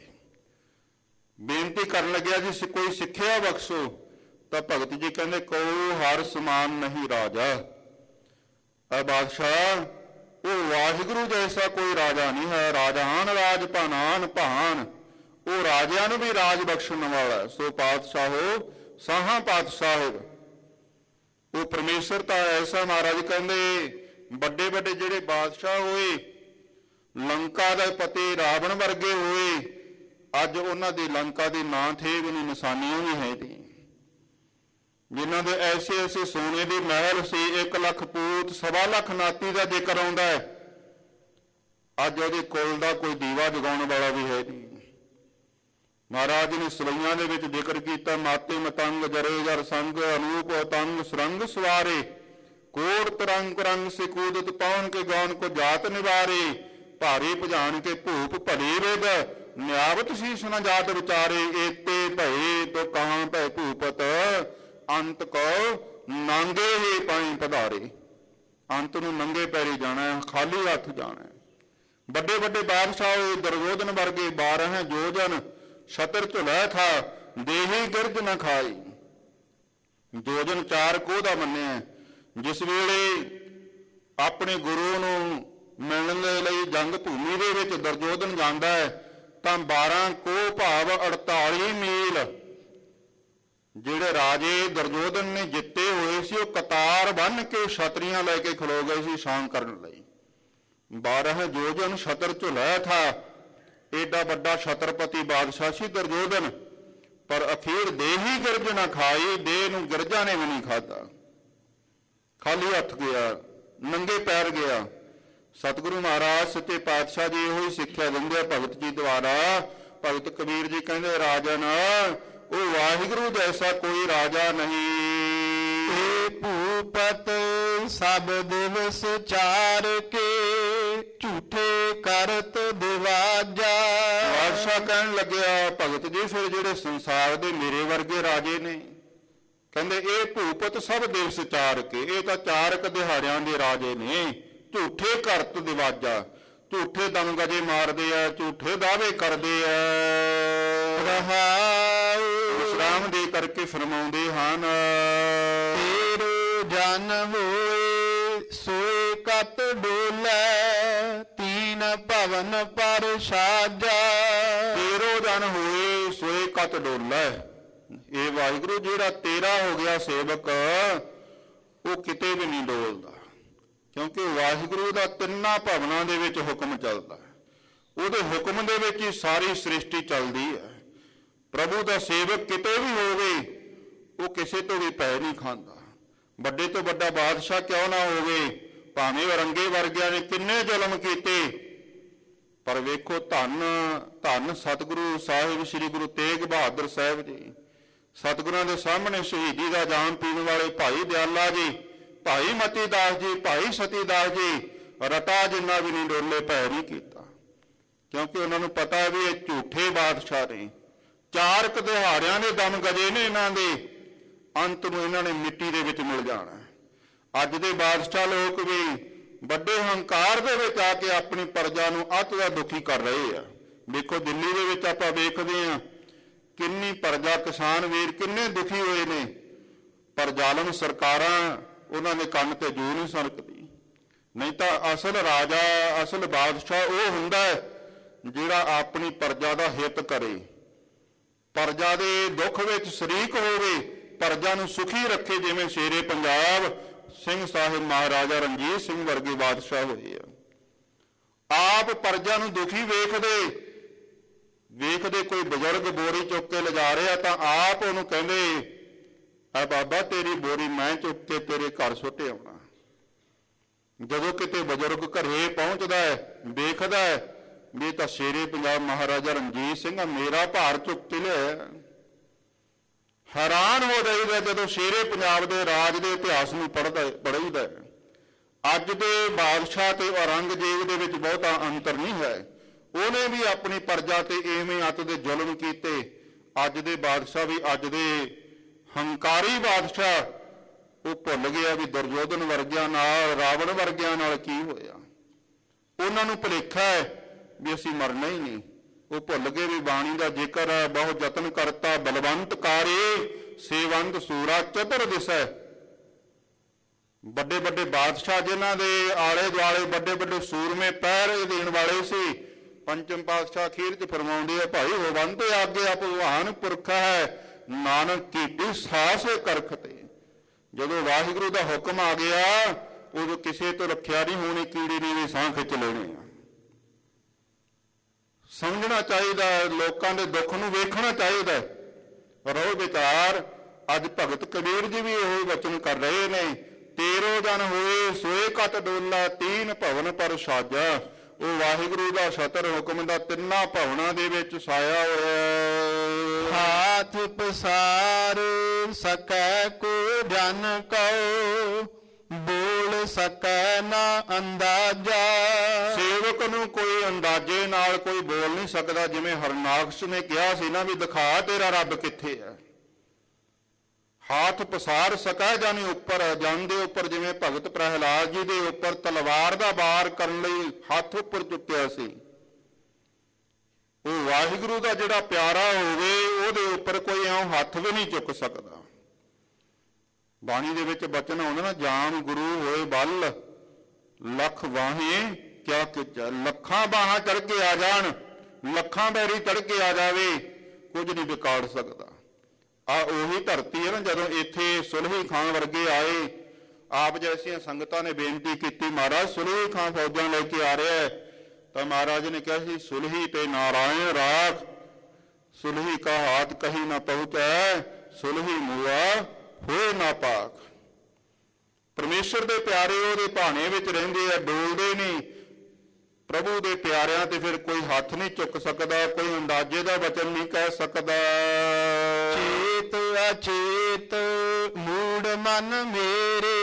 ਬੇਨਤੀ ਕਰਨ ਲੱਗਿਆ ਜੀ ਕੋਈ ਸਿੱਖਿਆ ਬਖਸ਼ੋ। ਤਾਂ ਭਗਤ ਜੀ ਕਹਿੰਦੇ ਕੋ ਹਰ ਸਮਾਨ ਨਹੀਂ ਰਾਜਾ। ਐ ਬਾਦਸ਼ਾਹ, ਉਹ ਵਾਹਿਗੁਰੂ ਜੈਸਾ ਕੋਈ ਰਾਜਾ ਨਹੀਂ ਹੈ। ਰਾਜਾਨ ਰਾਜ ਭਾਨਾਨ ਭਾਨ, ਉਹ ਰਾਜਿਆਂ ਨੂੰ ਵੀ ਰਾਜ ਬਖਸ਼ਣ ਵਾਲਾ। ਸੋ ਪਾਤਸ਼ਾਹੋ ਸਾਹਾਂ ਪਾਤਸ਼ਾਹ, ਉਹ ਪਰਮੇਸ਼ਰ ਤਾਂ ਐਸਾ। ਮਹਾਰਾਜ ਕਹਿੰਦੇ ਵੱਡੇ ਵੱਡੇ ਜਿਹੜੇ ਬਾਦਸ਼ਾਹ ਹੋਏ, ਲੰਕਾ ਦੇ ਪਤੀ ਰਾਵਣ ਵਰਗੇ ਹੋਏ, ਅੱਜ ਉਹਨਾਂ ਦੀ ਲੰਕਾ ਦੀ ਨਾਂ ਥੇ ਵੀ ਨਹੀਂ, ਨਿਸ਼ਾਨੀਆਂ ਵੀ ਹੈ ਨਹੀਂ। ਜਿਨ੍ਹਾਂ ਦੇ ਐਸੇ ਐਸੇ ਸੋਨੇ ਦੇ ਮਹਿਲ ਸੀ, 1 ਲੱਖ ਪੂਤ 1.25 ਲੱਖ ਨਾਤੀ ਦਾ ਜ਼ਿਕਰ ਆਉਂਦਾ ਹੈ, ਅੱਜ ਉਹਦੇ ਕੁਲ ਦਾ ਕੋਈ ਦੀਵਾ ਜਗਾਉਣ ਵਾਲਾ ਵੀ ਹੈ ਨਹੀਂ। ਮਹਾਰਾਜ ਨੇ ਸਵਈਆਂ ਦੇ ਵਿੱਚ ਜ਼ਿਕਰ ਕੀਤਾ, ਮਾਤੇ ਮਤੰਗ ਜਰੇ ਜਰ ਸੰਗ ਅਨੂਪ ਅਤੰਗ ਸੁਰੰਗ ਸਵਾਰੇ, ਕੋੜ ਤਰੰਗ ਰੰਗ ਸੇ ਕੂਦਤ ਪਾਉਨ ਕੇ ਗਾਨ ਕੋ ਜਾਤ ਨਿਵਾਰੇ, ਭਾਰੇ ਭਜਾਨ ਕੇ ਭੂਪ ਭਲੇ ਵਿਦ ਨਿਆਵਤ ਸੀਸ ਨ ਜਾਤ ਵਿਚਾਰੇ, ਏਤੇ ਭਏ ਤੋ ਕਹਾਂ ਭੈ ਭੂਪਤ ਅੰਤ ਕੋ ਨਾਂਗੇ ਹੀ ਪਾਈ ਪਧਾਰੇ। ਅੰਤ ਨੂੰ ਨੰਗੇ ਪੈਰੀ ਜਾਣਾ, ਖਾਲੀ ਹੱਥ ਜਾਣਾ। ਵੱਡੇ ਵੱਡੇ ਬਾਦਸ਼ਾਹ ਹੋਏ ਦੁਰਯੋਧਨ ਵਰਗੇ 12 ਜੋਜਨ ਛਤਰ ਝੁਲੈ ਥਾ, ਦੇਹੀ ਗਿਰਜ ਨ ਖਾਈ। ਜੋਜਨ 4 ਕੋਹ ਦਾ ਮੰਨਿਆ। ਜਿਸ ਵੇਲੇ ਆਪਣੇ ਗੁਰੂ ਨੂੰ ਮਿਲਣ ਦੇ ਲਈ ਜੰਗ ਭੂਮੀ ਦੇ ਵਿੱਚ ਦੁਰਯੋਧਨ ਜਾਂਦਾ ਹੈ ਤਾਂ 12 ਕੋਹ ਭਾਵ 48 ਮੀਲ ਜਿਹੜੇ ਰਾਜੇ ਦੁਰਯੋਧਨ ਨੇ ਜਿੱਤੇ ਹੋਏ ਸੀ ਉਹ ਕਤਾਰ ਬੰਨ੍ਹ ਕੇ ਛਤਰੀਆਂ ਲੈ ਕੇ ਖਲੋ ਗਏ ਸੀ ਛਾਂ ਕਰਨ ਲਈ। 12 ਜੋਜਨ ਛਤਰ ਝੁਲੈ ਥਾ। ਏਡਾ ਵੱਡਾ ਛਤਰਪਤੀ ਬਾਦਸ਼ਾਹ ਸੀ ਦੁਰਯੋਧਨ, ਪਰ ਅਖੀਰ ਦੇਹੀ ਗਿਰਜ ਨਾ ਖਾਈ, ਦੇਹ ਨੂੰ ਗਿਰਜਾਂ ਨੇ ਵੀ ਨਹੀਂ ਖਾਧਾ, ਖਾਲੀ ਹੱਥ ਗਿਆ, ਨੰਗੇ ਪੈਰ ਗਿਆ। ਸਤਿਗੁਰੂ ਮਹਾਰਾਜ ਸੱਚੇ ਪਾਤਸ਼ਾਹ ਜੀ ਇਹੋ ਹੀ ਸਿੱਖਿਆ ਦਿੰਦੇ ਆ ਭਗਤ ਜੀ ਦੁਆਰਾ। ਭਗਤ ਕਬੀਰ ਜੀ ਕਹਿੰਦੇ, ਰਾਜਨ ਉਹ ਵਾਹਿਗੁਰੂ ਜੈਸਾ ਕੋਈ ਰਾਜਾ ਨਹੀਂ। ਭੂਪਤ ਸਭ ਦਿਵਸ ਚਾਰ ਕੇ, ਝੂਠੇ ਕਰਤ ਦਿਵਾਜਾ। ਬਾਦਸ਼ਾਹ ਕਹਿਣ ਲੱਗਿਆ, ਭਗਤ ਜੀ ਫਿਰ ਜਿਹੜੇ ਸੰਸਾਰ ਦੇ ਮੇਰੇ ਵਰਗੇ ਰਾਜੇ ਨੇ, ਕਹਿੰਦੇ ਇਹ ਭੂਪਤ ਸਭ ਦਿਵਸ ਚਾਰ ਕੇ, ਇਹ ਤਾਂ 4 ਦਿਹਾੜਿਆਂ ਦੇ ਰਾਜੇ ਨੇ। ਝੂਠੇ ਕਰਤ ਦਿਵਾਜਾ, ਝੂਠੇ ਦਮ ਗਜੇ ਮਾਰਦੇ ਆ, ਝੂਠੇ ਦਾਅਵੇ ਕਰਦੇ ਆ। ਵਿਸ਼ਰਾਮ ਦੇ ਕਰਕੇ ਫਰਮਾਉਂਦੇ ਹਨ, ਤੇਰੇ ਜਨ ਹੋਏ ਸੋਏ ਕਤ ਡੋਲੇ, ਤੀਨ ਭਵਨ ਪਰ ਸਾਜਾ। ਤੇਰੋ ਜਨ ਹੋਏ ਸੋਏ ਕਤ ਡੋਲੇ। ਇਹ ਵਾਹਿਗੁਰੂ ਜਿਹੜਾ ਤੇਰਾ ਹੋ ਗਿਆ ਸੇਵਕ, ਉਹ ਕਿਤੇ ਵੀ ਨਹੀਂ ਡੋਲਦਾ, ਕਿਉਂਕਿ ਵਾਹਿਗੁਰੂ ਦਾ 3 ਭਵਨਾਂ ਦੇ ਵਿੱਚ ਹੁਕਮ ਚੱਲਦਾ। ਉਹਦੇ ਹੁਕਮ ਦੇ ਵਿੱਚ ਹੀ ਸਾਰੀ ਸ੍ਰਿਸ਼ਟੀ ਚੱਲਦੀ ਹੈ। ਪ੍ਰਭੂ ਦਾ ਸੇਵਕ ਕਿਤੇ ਵੀ ਹੋਵੇ, ਉਹ ਕਿਸੇ ਤੋਂ ਵੀ ਪੈ ਨਹੀਂ ਖਾਂਦਾ। ਵੱਡੇ ਤੋਂ ਵੱਡਾ ਬਾਦਸ਼ਾਹ ਕਿਉਂ ਨਾ ਹੋਵੇ, ਭਾਵੇਂ ਔਰੰਗੇ ਵਰਗਿਆਂ ਨੇ ਕਿੰਨੇ ਜ਼ੁਲਮ ਕੀਤੇ, ਪਰ ਵੇਖੋ ਧੰਨ ਧੰਨ ਸਤਿਗੁਰੂ ਸਾਹਿਬ ਸ੍ਰੀ ਗੁਰੂ ਤੇਗ ਬਹਾਦਰ ਸਾਹਿਬ ਜੀ, ਸਤਿਗੁਰਾਂ ਦੇ ਸਾਹਮਣੇ ਸ਼ਹੀਦੀ ਦਾ ਜਾਮ ਪੀਣ ਵਾਲੇ ਭਾਈ ਦਿਆਲਾ ਜੀ, ਭਾਈ ਮਤੀ ਦਾਸ ਜੀ, ਭਾਈ ਸਤੀ ਦਾਸ ਜੀ, ਰਤਾ ਜਿੰਨਾ ਵੀ ਨਹੀਂ ਡੋਲੇ, ਭੈ ਨਹੀਂ ਕੀਤਾ, ਕਿਉਂਕਿ ਉਹਨਾਂ ਨੂੰ ਪਤਾ ਹੈ ਵੀ ਇਹ ਝੂਠੇ ਬਾਦਸ਼ਾਹ ਨੇ। 4 ਦਿਹਾੜਿਆਂ ਦੇ ਦਮ ਗਜੇ ਨੇ ਇਹਨਾਂ ਦੇ, ਅੰਤ ਨੂੰ ਇਹਨਾਂ ਨੇ ਮਿੱਟੀ ਦੇ ਵਿੱਚ ਮਿਲ ਜਾਣਾ। ਅੱਜ ਦੇ ਬਾਦਸ਼ਾਹ ਲੋਕ ਵੀ ਵੱਡੇ ਹੰਕਾਰ ਦੇ ਵਿੱਚ ਆ ਕੇ ਆਪਣੀ ਪ੍ਰਜਾ ਨੂੰ ਅਤ ਦਾ ਦੁਖੀ ਕਰ ਰਹੇ ਆ। ਦੇਖੋ ਦਿੱਲੀ ਦੇ ਵਿੱਚ ਆਪਾਂ ਵੇਖਦੇ ਹਾਂ ਕਿੰਨੀ ਪ੍ਰਜਾ, ਕਿਸਾਨ ਵੀਰ ਕਿੰਨੇ ਦੁਖੀ ਹੋਏ ਨੇ, ਪਰ ਜ਼ਾਲਮ ਸਰਕਾਰਾਂ ਉਹਨਾਂ ਦੇ ਕੰਨ ਤੇ ਜੂ ਨਹੀਂ ਸਰਕਦੀ। ਨਹੀਂ ਤਾਂ ਅਸਲ ਰਾਜਾ, ਅਸਲ ਬਾਦਸ਼ਾਹ ਉਹ ਹੁੰਦਾ ਹੈ ਜਿਹੜਾ ਆਪਣੀ ਪ੍ਰਜਾ ਦਾ ਹਿੱਤ ਕਰੇ, ਪ੍ਰਜਾ ਦੇ ਦੁੱਖ ਵਿੱਚ ਸ਼ਰੀਕ ਹੋਵੇ, ਪ੍ਰਜਾ ਨੂੰ ਸੁਖੀ ਰੱਖੇ। ਜਿਵੇਂ ਸ਼ੇਰੇ ਪੰਜਾਬ ਸਿੰਘ ਸਾਹਿਬ ਮਹਾਰਾਜਾ ਰਣਜੀਤ ਸਿੰਘ ਵਰਗੇ ਬਾਦਸ਼ਾਹ ਹੋਏ ਆ। ਆਪ ਪ੍ਰਜਾ ਨੂੰ ਦੁਖੀ ਵੇਖਦੇ ਕੋਈ ਬਜ਼ੁਰਗ ਬੋਰੀ ਚੁੱਕ ਕੇ ਲਿਜਾ ਰਿਹਾ ਤਾਂ ਆਪ ਉਹਨੂੰ ਕਹਿੰਦੇ, ਆ ਬਾਬਾ ਤੇਰੀ ਬੋਰੀ ਮੈਂ ਚੁੱਕ ਕੇ ਤੇਰੇ ਘਰ ਸੁੱਟੇ ਆਉਣਾ। ਜਦੋਂ ਕਿਤੇ ਬਜ਼ੁਰਗ ਘਰੇ ਪਹੁੰਚਦਾ ਹੈ, ਵੇਖਦਾ ਹੈ ਵੀ ਤਾਂ ਸ਼ੇਰੇ ਪੰਜਾਬ ਮਹਾਰਾਜਾ ਰਣਜੀਤ ਸਿੰਘ ਆ, ਮੇਰਾ ਭਾਰ ਚੁੱਕ ਕੇ ਲਿਆਇਆ। ਹੈਰਾਨ ਹੋ ਜਾਈਦਾ ਜਦੋਂ ਸ਼ੇਰੇ ਪੰਜਾਬ ਦੇ ਰਾਜ ਦੇ ਇਤਿਹਾਸ ਨੂੰ ਪੜ੍ਹੀਦਾ। ਅੱਜ ਦੇ ਬਾਦਸ਼ਾਹ ਤੇ ਔਰੰਗਜ਼ੇਬ ਦੇ ਵਿੱਚ ਬਹੁਤਾ ਅੰਤਰ ਨਹੀਂ ਹੈ। ਉਹਨੇ ਵੀ ਆਪਣੀ ਪ੍ਰਜਾ ਤੇ ਐਵੇਂ ਅੱਤ ਦੇ ਜ਼ੁਲਮ ਕੀਤੇ। ਅੱਜ ਦੇ ਬਾਦਸ਼ਾਹ ਵੀ, ਅੱਜ ਦੇ ਹੰਕਾਰੀ ਬਾਦਸ਼ਾਹ ਉਹ ਭੁੱਲ ਗਿਆ ਵੀ ਦੁਰਯੋਧਨ ਵਰਗਿਆਂ ਨਾਲ, ਰਾਵਣ ਵਰਗਿਆਂ ਨਾਲ ਕੀ ਹੋਇਆ। ਉਹਨਾਂ ਨੂੰ ਭੁਲੇਖਾ ਹੈ ਵੀ ਅਸੀਂ ਮਰਨਾ ਹੀ ਨਹੀਂ। ਉਹ ਭੁੱਲ ਗਏ ਵੀ ਬਾਣੀ ਦਾ ਜ਼ਿਕਰ ਹੈ, ਬਹੁਤ ਯਤਨ ਕਰਤਾ ਬਲਵੰਤ ਕਾਰੇ, ਸੇਵੰਤ ਸੂਰਾ ਚਤੁਰ ਦਿਸੈ। ਵੱਡੇ ਵੱਡੇ ਬਾਦਸ਼ਾਹ ਜਿਨ੍ਹਾਂ ਦੇ ਆਲੇ ਦੁਆਲੇ ਵੱਡੇ ਵੱਡੇ ਸੂਰਮੇ ਪਹਿਰੇ ਦੇਣ ਵਾਲੇ ਸੀ, ਪੰਚਮ ਪਾਤਸ਼ਾਹ ਅਖੀਰ 'ਚ ਫਰਮਾਉਂਦੇ ਆ, ਭਾਈ ਹੋਵੰਤ ਆਗਿਆ ਭਗਵਾਨ ਪੁਰਖ ਹੈ, ਨਾਨਕ ਕੀਟੀ ਸਾਸ ਕਰਖ ਤੇ। ਜਦੋਂ ਵਾਹਿਗੁਰੂ ਦਾ ਹੁਕਮ ਆ ਗਿਆ ਉਦੋਂ ਕਿਸੇ ਤੋਂ ਰੱਖਿਆ ਨਹੀਂ ਹੋਣੀ, ਕੀੜੀ ਨੇ ਵੀ ਸਾਹ ਖਿੱਚ ਲੈਣੇ ਆ। ਸਮਝਣਾ ਚਾਹੀਦਾ, ਲੋਕਾਂ ਦੇ ਦੁੱਖ ਨੂੰ ਵੇਖਣਾ ਚਾਹੀਦਾ। ਰਹੋ ਵਿਚਾਰ। ਅੱਜ ਭਗਤ ਕਬੀਰ ਜੀ ਵੀ ਇਹੋ ਵਚਨ ਕਰ ਰਹੇ ਨੇ, ਤੇਰੋ ਜਨ ਹੋਏ ਸੋਏ ਕਤ ਡੋਲਾ, ਤੀਨ ਭਵਨ ਪਰ ਸਾਜਾ। ਉਹ ਵਾਹਿਗੁਰੂ ਦਾ ਛਤਰ ਹੁਕਮ ਦਾ 3 ਭਵਨਾਂ ਦੇ ਵਿੱਚ ਸਾਇਆ ਹੋਇਆ। ਹਾਥ ਪਸਾਰ ਸਕੈ ਕੋ ਜਨ ਕਉ, ਬੋਲ ਸਕੈ ਨਾ ਅੰਦਾਜ਼ਾ। ਸੇਵਕ ਨੂੰ ਕੋਈ ਅੰਦਾਜ਼ੇ ਨਾਲ ਕੋਈ ਬੋਲ ਨਹੀਂ ਸਕਦਾ। ਜਿਵੇਂ ਹਰਨਾਕਸ਼ ਨੇ ਕਿਹਾ ਸੀ ਨਾ ਵੀ ਦਿਖਾ ਤੇਰਾ ਰੱਬ ਕਿੱਥੇ ਹੈ। ਹਾਥ ਪਸਾਰ ਸਕੈ ਜਾਨੀ ਉੱਪਰ, ਜਨ ਦੇ ਉੱਪਰ, ਜਿਵੇਂ ਭਗਤ ਪ੍ਰਹਿਲਾਦ ਜੀ ਦੇ ਉੱਪਰ ਤਲਵਾਰ ਦਾ ਵਾਰ ਕਰਨ ਲਈ ਹੱਥ ਉੱਪਰ ਚੁੱਕਿਆ ਸੀ। ਉਹ ਵਾਹਿਗੁਰੂ ਦਾ ਜਿਹੜਾ ਪਿਆਰਾ ਹੋਵੇ ਉਹਦੇ ਉੱਪਰ ਕੋਈ ਇਉਂ ਹੱਥ ਵੀ ਨਹੀਂ ਚੁੱਕ ਸਕਦਾ। ਬਾਣੀ ਦੇ ਵਿੱਚ ਬਚਨ ਆਉਂਦਾ ਨਾ, ਜਾਮ ਗੁਰੂ ਹੋਏ ਬਲ ਲੱਖ ਬਾਹੇ ਕਿਆ ਕਿਚਾ। ਲੱਖਾਂ ਬਾਹਾਂ ਚੜ ਕੇ ਆ ਜਾਣ, ਲੱਖਾਂ ਬੈਰੀ ਚੜ ਕੇ ਆ ਜਾਵੇ, ਕੁਝ ਨਹੀਂ ਵਿਗਾੜ ਸਕਦਾ। ਆ ਉਹੀ ਧਰਤੀ ਹੈ ਨਾ, ਜਦੋਂ ਇੱਥੇ ਸੁਲਹੀ ਖਾਨ ਵਰਗੇ ਆਏ, ਆਪ ਜੈਸੀਆਂ ਸੰਗਤਾਂ ਨੇ ਬੇਨਤੀ ਕੀਤੀ ਮਹਾਰਾਜ ਸੁਲਹੀ ਖਾਨ ਫੌਜਾਂ ਲੈ ਕੇ ਆ ਰਿਹਾ ਹੈ, ਤਾਂ ਮਹਾਰਾਜ ਨੇ ਕਿਹਾ ਸੀ ਸੁਲਹੀ ਤੇ ਨਾਰਾਇਣ ਰਾਖ, ਸੁਲਹੀ ਕਾ ਹਾਥ ਕਹੀਂ ਨਾ ਪਹੁੰਚੈ, ਸੁਲਹੀ ਮੂਆ ਹੋਏ ਨਾ ਪਾਕ। ਪਰਮੇਸ਼ਰ ਦੇ ਪਿਆਰੇ ਉਹਦੇ ਭਾਣੇ ਵਿੱਚ ਰਹਿੰਦੇ ਆ, ਡੋਲਦੇ ਨਹੀਂ। ਪ੍ਰਭੂ ਦੇ ਪਿਆਰਿਆਂ ਤੇ ਫਿਰ ਕੋਈ ਹੱਥ ਨਹੀਂ ਚੁੱਕ ਸਕਦਾ, ਕੋਈ ਅੰਦਾਜ਼ੇ ਦਾ ਵਚਨ ਨਹੀਂ ਕਹਿ ਸਕਦਾ। ਚੇਤ ਅਚੇਤ ਮੂੜ ਮਨ ਮੇਰੇ,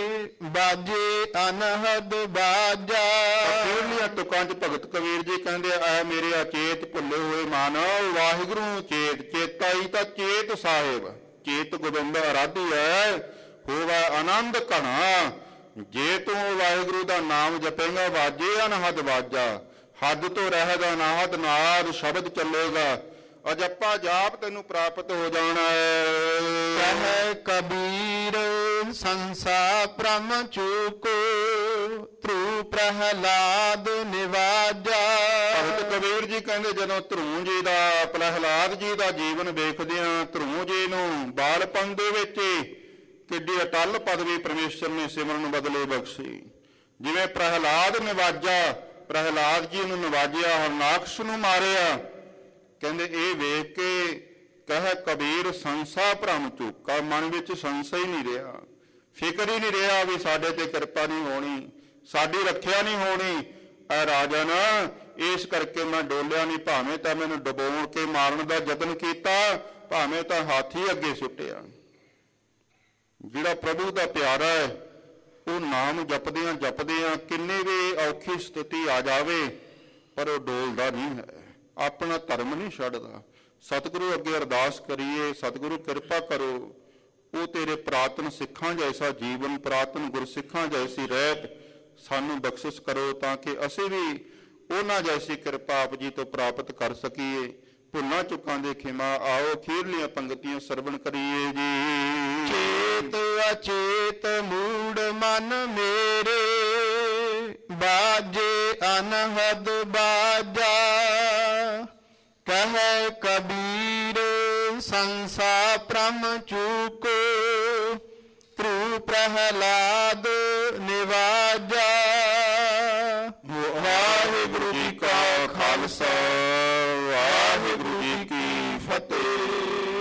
ਬਾਜੇ ਅਨਹਦ ਬਾਜਾ। ਪਹਿਲੀਆਂ ਤੁਕਾਂ 'ਚ ਭਗਤ ਕਬੀਰ ਜੀ ਕਹਿੰਦੇ ਆ ਮੇਰੇ ਅਚੇਤ ਭੁੱਲੇ ਹੋਏ ਮਨ, ਵਾਹਿਗੁਰੂ ਚੇਤ। ਚੇਤਾ ਹੀ ਤਾਂ ਚੇਤ ਸਾਹਿਬ, ਚੇਤ ਗੋਬਿੰਦ ਅਰਾਧੀ ਹੈ, ਹੋਵਾ ਆਨੰਦ ਘਣਾ। ਜੇ ਤੂੰ ਵਾਹਿਗੁਰੂ ਦਾ ਨਾਮ ਜਪੇਗਾ ਵਾਜੇ ਅਨਹਦ ਬਾਜਾ, ਹੱਦ ਤੋਂ ਰਹਿਤ ਅਨਾਹਦ ਨਾਦ ਸ਼ਬਦ ਚੱਲੇਗਾ, ਅਜੱਪਾ ਜਾਪ ਤੈਨੂੰ ਪ੍ਰਾਪਤ ਹੋ ਜਾਣਾ ਹੈ। ਕਹਿ ਕਬੀਰ ਸੰਸਾ ਪ੍ਰਮ ਚੂਕੋ, ਧਰੂ ਪ੍ਰਹਿਲਾਦ ਨਿਵਾਜਾ। ਭਗਤ ਕਬੀਰ ਜੀ ਕਹਿੰਦੇ ਜਦੋਂ ਧਰੂ ਜੀ ਦਾ, ਪ੍ਰਹਿਲਾਦ ਜੀ ਦਾ ਜੀਵਨ ਵੇਖਦੇ ਹਾਂ, ਧਰੂ ਜੀ ਨੂੰ ਬਾਲਪਨ ਦੇ ਵਿੱਚ ਕਿੱਡੀ ਅਟੱਲ ਪਦਵੀ ਪਰਮੇਸ਼ਰ ਨੇ ਸਿਮਰਨ ਬਦਲੇ ਬਖਸ਼ੀ। ਜਿਵੇਂ ਪ੍ਰਹਿਲਾਦ ਨਿਵਾਜਾ, ਪ੍ਰਹਿਲਾਦ ਜੀ ਨੂੰ ਨਿਵਾਜਿਆ, ਹਰਨਾਕਸ਼ ਨੂੰ ਮਾਰਿਆ। ਕਹਿੰਦੇ ਇਹ ਵੇਖ ਕੇ ਕਹਿ ਕਬੀਰ ਸੰਸਾ ਭਰਮ ਚੂਕਾ, ਮਨ ਵਿੱਚ ਸੰਸਾ ਹੀ ਨਹੀਂ ਰਿਹਾ, ਫਿਕਰ ਹੀ ਨਹੀਂ ਰਿਹਾ ਵੀ ਸਾਡੇ ਤੇ ਕਿਰਪਾ ਨਹੀਂ ਹੋਣੀ, ਸਾਡੀ ਰੱਖਿਆ ਨਹੀਂ ਹੋਣੀ। ਐ ਰਾਜਨ ਇਸ ਕਰਕੇ ਮੈਂ ਡੋਲਿਆ ਨਹੀਂ, ਭਾਵੇਂ ਤਾਂ ਮੈਨੂੰ ਡੁਬੋ ਕੇ ਮਾਰਨ ਦਾ ਯਤਨ ਕੀਤਾ, ਭਾਵੇਂ ਤਾਂ ਹਾਥੀ ਅੱਗੇ ਸੁੱਟਿਆ। ਜਿਹੜਾ ਪ੍ਰਭੂ ਦਾ ਪਿਆਰਾ ਹੈ ਉਹ ਨਾਮ ਜਪਦਿਆਂ ਜਪਦਿਆਂ ਕਿੰਨੇ ਵੀ ਔਖੀ ਸਥਿਤੀ ਆ ਜਾਵੇ ਪਰ ਉਹ ਡੋਲਦਾ ਨਹੀਂ ਹੈ, ਆਪਣਾ ਧਰਮ ਨਹੀਂ ਛੱਡਦਾ। ਸਤਿਗੁਰੂ ਅੱਗੇ ਅਰਦਾਸ ਕਰੀਏ, ਸਤਿਗੁਰੂ ਕਿਰਪਾ ਕਰੋ, ਉਹ ਤੇਰੇ ਪ੍ਰਾਤਨ ਸਿੱਖਾਂ ਜੈਸਾ ਜੀਵਨ, ਪ੍ਰਾਤਨ ਗੁਰਸਿੱਖਾਂ ਜੈਸੀ ਰਹਿਤ ਸਾਨੂੰ ਬਖਸ਼ਿਸ਼ ਕਰੋ, ਤਾਂ ਕਿ ਅਸੀਂ ਵੀ ਉਹਨਾਂ ਜੈਸੀ ਕਿਰਪਾ ਆਪ ਜੀ ਤੋਂ ਪ੍ਰਾਪਤ ਕਰ ਸਕੀਏ। ਭੁੱਲਾਂ ਚੁੱਕਾਂ ਦੇ ਖਿਮਾ, ਆਓ ਅਖੀਰਲੀਆਂ ਪੰਗਤੀਆਂ ਸਰਵਣ ਕਰੀਏ ਜੀ। ਚੇਤ ਅਚੇਤ ਮੂੜ ਮਨ ਮੇਰੇ, ਬਾਜੇ ਅਨਹਦ ਬਾਜਾ। ਕਹਿ ਕਬੀਰ ਸੰਸਾ ਪ੍ਰਮ ਚੂਕੋ, ਧਰੂ ਪ੍ਰਹਿਲਾਦ ਨਿਵਾਜਾ। ਵਾਹਿਗੁਰੂ ਜੀ ਕਾ ਖਾਲਸਾ